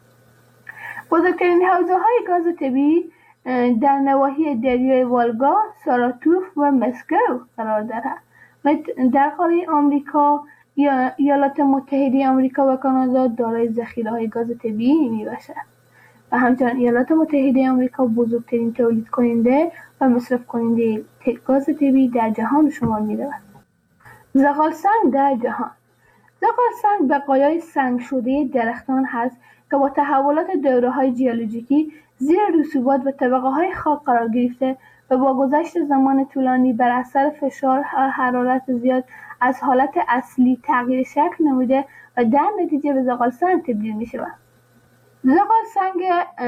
بزرگترین حوزه‌های گاز طبیعی در نواحی دریای والگا، ساراتوف و مسکو قرار دارد و در قاره آمریکا یا ایالات متحده آمریکا و کانادا دارای ذخیره‌های گاز طبیعی میباشد و همچنین ایالات متحده آمریکا بزرگترین تولید کننده و مصرف کننده گاز طبیعی در جهان شمار می‌رود. زغال‌سنگ در جهان. زغال‌سنگ بقایای سنگ شده درختان هست که با تحولات دوره‌های ژئولوژیکی زیر رسوبات و طبقه‌های خاک قرار گرفته و با گذشت زمان طولانی بر اثر فشار و حرارت زیاد از حالت اصلی تغییر شکل نموده و در نتیجه به زغال‌سنگ تبدیل می‌شود. زغال‌سنگ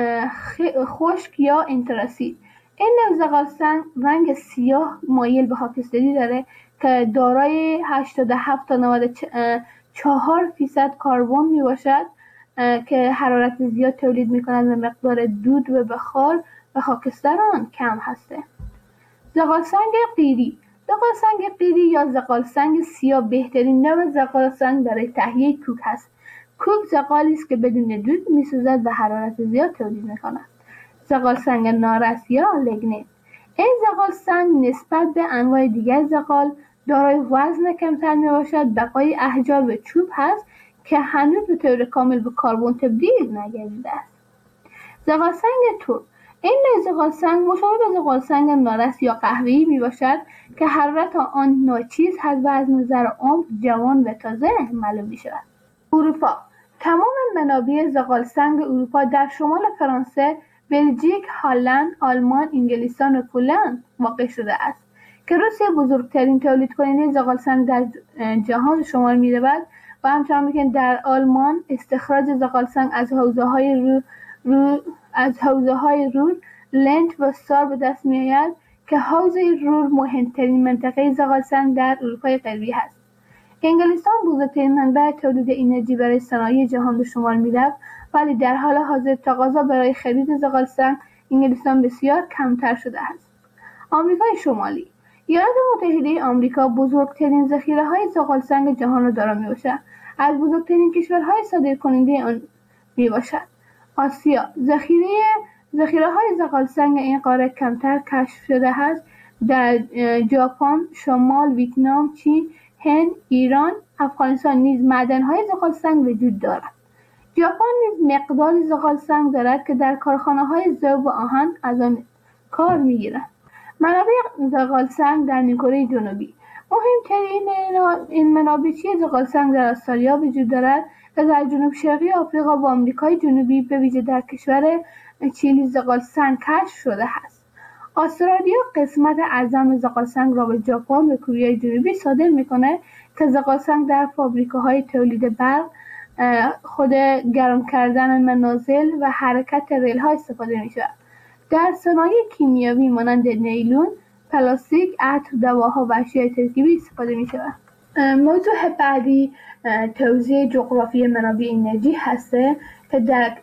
خشک یا انتراسید. این نوع زغال‌سنگ رنگ سیاه مایل به خاکستری داره که دارای 87 تا 94% کربن میباشد که حرارت زیاد تولید می‌کند و مقدار دود و بخار و خاکستر آن کم هسته. زغال‌سنگ قیری. زغال‌سنگ قیری یا زغال‌سنگ سیاه بهترین نوع زغال‌سنگ برای تهیه کوک است. کوک زغالی است که بدون دود می‌سوزد و حرارت زیاد تولید می‌کند. زغال‌سنگ نارس یا لگنیت. این زغال‌سنگ نسبت به انواع دیگر زغال دارای وزن کمتر میباشد، بقای احجار و چوب هست که هنوز به طور کامل به کربن تبدیل نگردیده است. زغال‌سنگ ترک. این نوع زغال‌سنگ مشابه به زغال‌سنگ نارس یا قهوه‌ای میباشد که حرارت آن ناچیز هست و از نظر عمق جوان و تازه معلوم میشود. اروپا. تمام منابع زغال‌سنگ اروپا در شمال فرانسه، بلژیک، هلند، آلمان، انگلستان و پولند واقع شده است که روسیه بزرگترین تولید کننده زغال‌سنگ در جهان شمار می‌رود و همچنین که در آلمان استخراج زغال‌سنگ از حوزه‌های رور، لنت و سار به دست می‌آید که حوزه رور مهمترین منطقه زغال‌سنگ در اروپای غربی است. انگلستان بزرگترین منبع تولید انرژی برای صنایع جهان به شمار می‌رفت، ولی در حال حاضر تقاضا برای خرید زغال‌سنگ انگلستان بسیار کمتر شده است. آمریکای شمالی ایالات متحده آمریکا بزرگترین ذخیره‌های زغال‌سنگ جهان را دارا میباشد. از بزرگترین کشورهای صادرکننده آن میباشد. آسیا ذخیره‌های زغال‌سنگ این قاره کمتر کشف شده است. در ژاپن، شمال، ویتنام، چین، هند، ایران، افغانستان نیز معدن‌های زغال‌سنگ وجود دارد. ژاپن نیز مقداری زغال‌سنگ دارد که در کارخانه‌های ذوب و آهن از آن کار می‌گیرند. منابع زغال‌سنگ در نیمکره جنوبی مهمترین این منابع زغال‌سنگ در استرالیا وجود دارد و در جنوب شرقی آفریقا و آمریکای جنوبی به ویژه در کشور چیلی زغال‌سنگ کشف شده است. استرالیا قسمت اعظم زغال‌سنگ را به ژاپن و کره جنوبی صادر می‌کند که زغال‌سنگ در فابریکه‌های تولید برق، خود گرم کردن منازل و حرکت ریل‌ها استفاده می‌شود. در صنایع کیمیایی مانند نیلون، پلاستیک، عطر، دواها و اشیاء ترکیبی استفاده می‌شود. موضوع بعدی توزیع جغرافی منابع انرژی هسته که در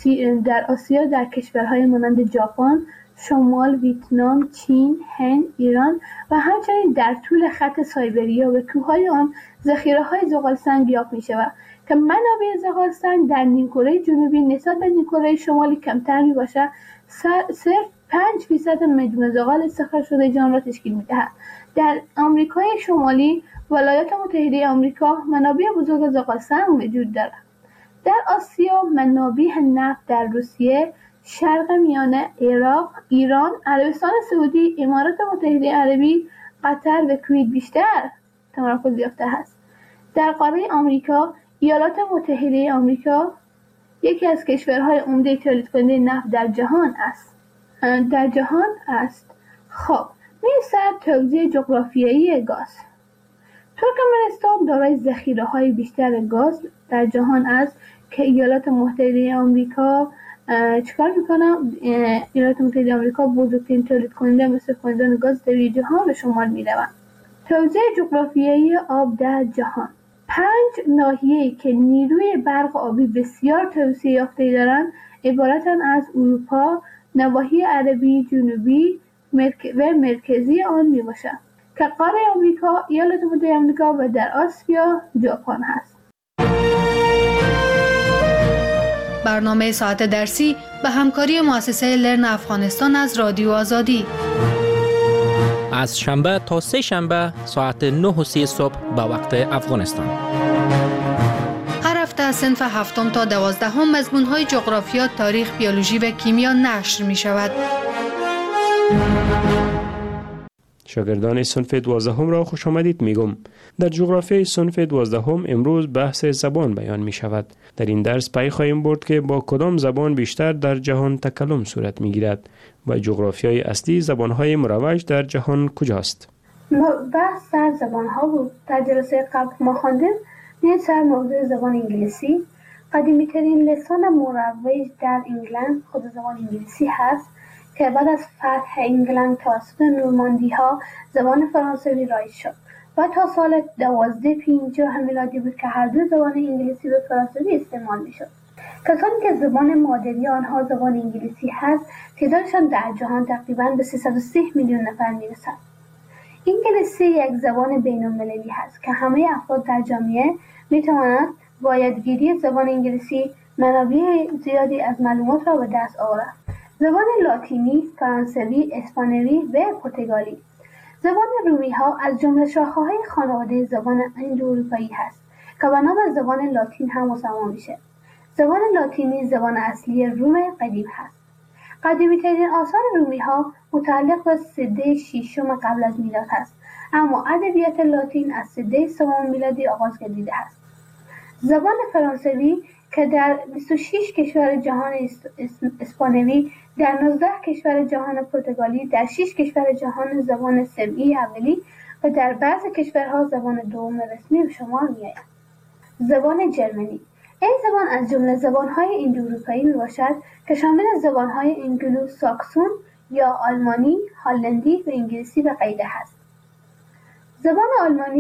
آسیا در کشورهای مانند ژاپن، شمال، ویتنام، چین، هند، ایران و همچنین در طول خط سایبریا و کوههای آن ذخیره‌های زغال‌سنگ یافت می‌شود که منابع زغال‌سنگ در نیمکره جنوبی نسبت به نیمکره شمالی کمتر میباشد. صرف 5% مجموع زغال استخراج شده جهان را تشکیل می‌دهد. در آمریکای شمالی، ولایات متحده آمریکا منابع بزرگ زغال‌سنگ وجود دارد. در آسیا منابع نفت در روسیه، شرق میانه، عراق، ایران، عربستان سعودی، امارات متحده عربی، قطر و کویت بیشتر تمرکز یافته است. در قاره آمریکا، ایالات متحده آمریکا یکی از کشورهای عمده تولید کننده نفت در جهان است. خب، می‌رسد توزیع جغرافیایی گاز. ترکمنستان دارای ذخیره‌های بیشتر گاز در جهان است که ایالات متحده آمریکا چیکار میکنه؟ ایالات متحده آمریکا بزرگترین تولید کننده مصرف کنندگان گاز در جهان به شمار می‌روند. توزیع جغرافیایی آب در جهان. 5 ناحیه‌ای که نیروی برق آبی بسیار توسعه یافته دارند عبارتند از اروپا، نواحی عربی جنوبی و مرکزی آن میباشند که قاره آمریکا، ایالات متحده آمریکا و در آسیا ژاپن هست. برنامه ساعت درسی به همکاری مؤسسه لرن افغانستان از رادیو آزادی. از شنبه تا سه شنبه ساعت 9:30 صبح به وقت افغانستان. هر هفته از صنف 7 تا 12 مضمون‌های جغرافیا، تاریخ، بیولوژی و کیمیا نشر می‌شود. شاگردان صنف 12 را خوش آمدید میگم. در جغرافیای صنف 12 امروز بحث زبان بیان می شود. در این درس پی خواهیم برد که با کدام زبان بیشتر در جهان تکلم صورت می گیرد و جغرافیای اصلی زبانهای مروج در جهان کجاست. بحث در زبانها بود. در جلسه قبل ما خواندیم سر موضوع زبان انگلیسی. قدیمی ترین لسان مروج در انگلند خود زبان انگلیسی هست که بعد از فتح انگلند توسط نورماندی ها زبان فرانسوی رایج شد و تا سال 1250 میلادی بود که هر دو زبان انگلیسی و فرانسوی استعمال میشد. کسانی که زبان مادری آنها زبان انگلیسی هست تعدادشان در جهان تقریباً به 330 میلیون نفر میرسد. انگلیسی یک زبان بین المللی هست که همه افراد در جامعه میتوانند با یادگیری زبان انگلیسی منابع زیادی از معلومات را به دست آورند. زبان لاتینی، فرانسوی، اسپانیایی و پرتغالی. زبان رومی ها از جمله شاخه‌های خانواده زبان اندواروپایی هست که به نام زبان لاتین هم مسمى میشه. زبان لاتینی زبان اصلی روم قدیم هست. قدیمی‌ترین آثار رومی ها متعلق به سده ششم قبل از میلاد هست، اما ادبیات لاتین از سده سوم میلادی آغاز گردیده است. زبان فرانسوی که در 26 کشور جهان اسپانیایی، در 19 کشور جهان پرتغالی، در 6 کشور جهان زبان سمعی اولی و در بعضی کشورها زبان دوم رسمی به شمار می‌آید. زبان جرمنی. این زبان از جمله زبان‌های اندواروپایی میباشد که شامل زبان‌های انگلو ساکسون یا آلمانی، هلندی و انگلیسی به قیده است. زبان آلمانی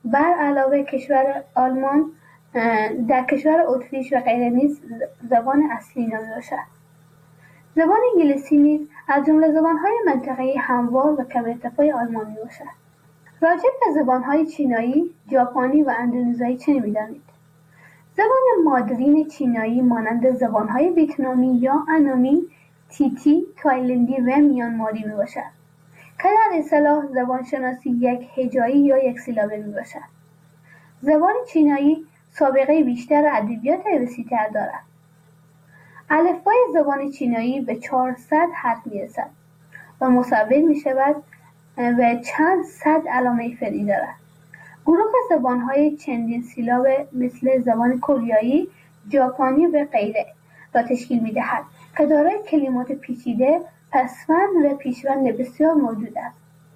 بر علاوه کشور آلمان در کشور اتریش و غیره نیز زبان اصلی نامیده باشد. زبان انگلیسی نیز از جمله زبان‌های منطقه‌ای هموار و کم ارتفاع آلمان میباشد. راجع به زبان‌های چینایی، ژاپنی و اندونزیایی چه می‌دانید؟ زبان مادرین چینایی مانند زبان‌های ویتنامی یا انامی، تیتی، تایلندی و میانماری میباشد که در اصطلاح زبانشناسی یک هجایی یا یک سیلابه میباشد. زبان چینایی سابقه بیشتر ادبیات وسیع‌تر دارد. الفبای زبان چینایی به 400 حرف میرسد و مصور میشود و چند صد علامه فرعی دارد. گروه زبان‌های چندین سیلاب مثل زبان کره، ژاپنی و غیره را تشکیل می‌دهد که دارای کلمات پیچیده، پسوند و پیشوند بسیار موجود است.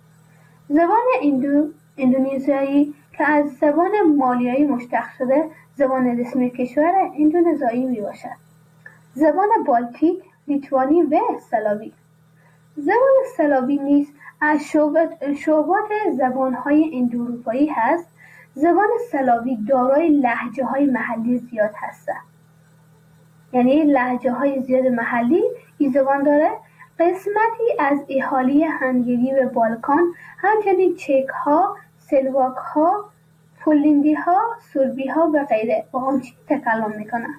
زبان اندونزیایی که از زبان مالیایی مشتق شده، زبان رسمی کشور اندونزیایی میباشد. زبان بالتیک، لیتوانی و سلاوی. زبان سلاوی نیز از شعبات زبان‌های اندواروپایی هست. زبان سلاوی دارای لهجه‌های محلی زیاد هستند. یعنی لهجه‌های زیاد محلی این زبان داره. قسمتی از اهالی هنگری و بالکان، همچنین چک‌ها، سلواک‌ها، پولندی‌ها، سربی‌ها و غیره با هم تکلم می‌کنند.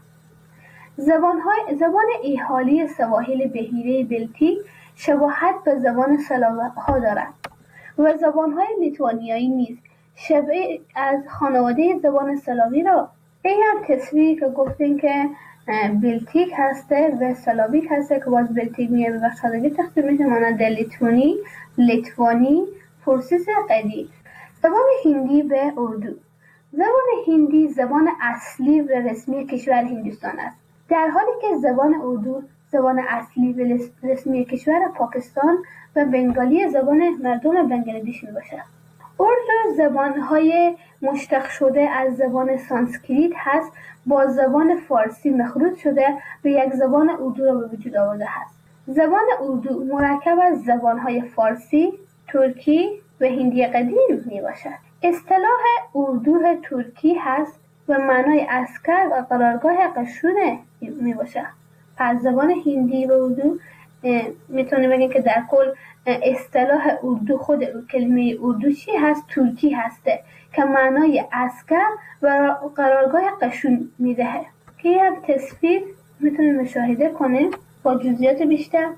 زبان اهالی سواحل بحیره بلتیک شباهت به زبان سلاوها دارد و زبان‌های لیتوانیایی نیز شبیه از خانواده زبان سلاوی را این هم تصویری که گفتیم که بلتیک هسته و سلاویک هسته که باز بلتیک میگه به بخشادگی تقسیم میشه مانند لیتوانی، لیتوانی، پرسیس قدی. زبان هندی و اردو. زبان هندی زبان اصلی و رسمی کشور هندوستان است، در حالی که زبان اردو زبان اصلی و رسمی کشور پاکستان و بنگالی زبان مردم بنگلادش میباشد. اردو زبانهای مشتق شده از زبان سانسکریت هست، با زبان فارسی مخلوط شده و یک زبان اردو را به وجود آورده است. زبان اردو مرکب از زبانهای فارسی، ترکی و هندی قدیم می باشد. اصطلاح اردو ترکی هست و معنای عسکر و قرارگاه قشون می باشد. پس زبان هندی و اردو میتونیم بگیم که در کل اصطلاح اردو، خود کلمه اردو چی هست؟ ترکی هسته که معنای عسکر و قرارگاه قشون میدهه که یک تصویر میتونیم مشاهده کنیم با جزئیات بیشتر.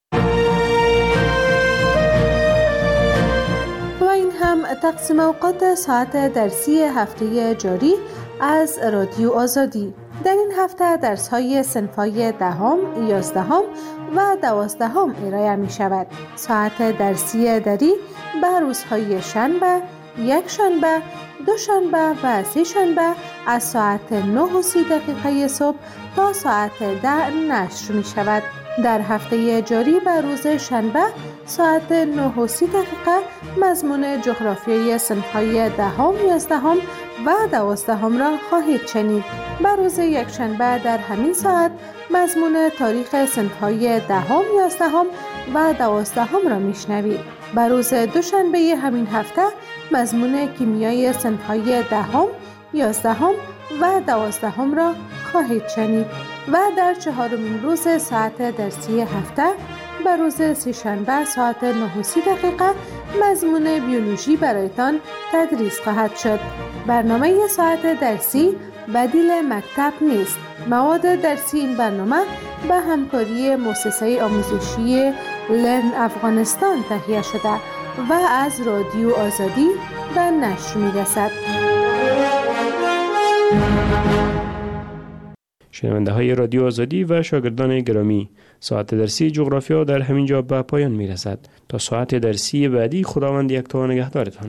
و این هم تقسیم اوقات ساعت درسی هفته جاری از رادیو آزادی. در این هفته درس‌های صنف‌های 10، 11 و 12 ارائه می شود. ساعت درسی دری به روزهای شنبه، یک شنبه، دو شنبه و سه شنبه از ساعت 9:30 صبح تا ساعت 10 نشر می شود. در هفته جاری به روز شنبه ساعت 9:30 مضمون جغرافیای صنف‌های 10، 11 و 12 را خواهید شنید. به روز یکشنبه در همین ساعت مضمون تاریخ صنف‌های 10، 11 و 12 را میشنوید. به روز دوشنبه همین هفته مضمون کیمیای صنف‌های 10، 11 و 12 را خواهید شنید و در چهارمین روز ساعت درسی هفته به روز سه‌شنبه ساعت 9:30 مضمون بیولوژی برایتان تدریس خواهد شد. برنامه ساعت درسی بدیل مکتب نیست. مواد درسی این برنامه به همکاری مؤسسه آموزشی لرن افغانستان تهیه شده و از رادیو آزادی به نشر می‌رسد. شنونده های رادیو آزادی و شاگردان گرامی، ساعت درسی جغرافیا در همین جا به پایان می رسد. تا ساعت درسی بعدی خداوند یکتا نگهدارتان.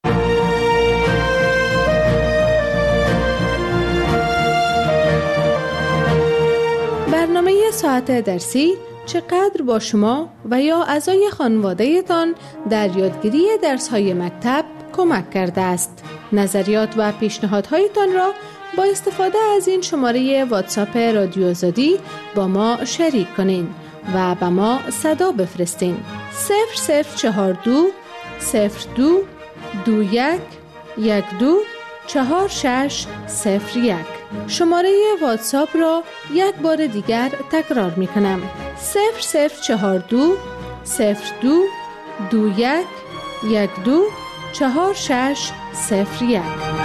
برنامه ساعت درسی چقدر با شما و یا اعضای خانواده تان در یادگیری درس‌های مکتب کمک کرده است. نظریات و پیشنهادهایتان را با استفاده از این شماره واتساپ رادیو آزادی با ما شریک کنین و به ما صدا بفرستین. 0042 02 21 124601. شماره واتساپ را یک بار دیگر تکرار می کنم: 0042 02 21 12 4601.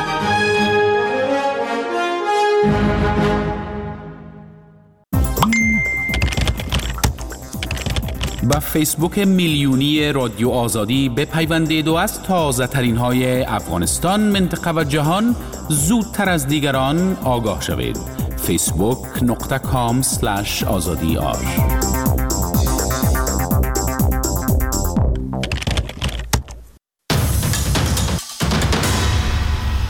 با فیسبوک میلیونی رادیو آزادی بپیوندید و از تازه ترین های افغانستان، منطقه و جهان زودتر از دیگران آگاه شوید. facebook.com/azadiar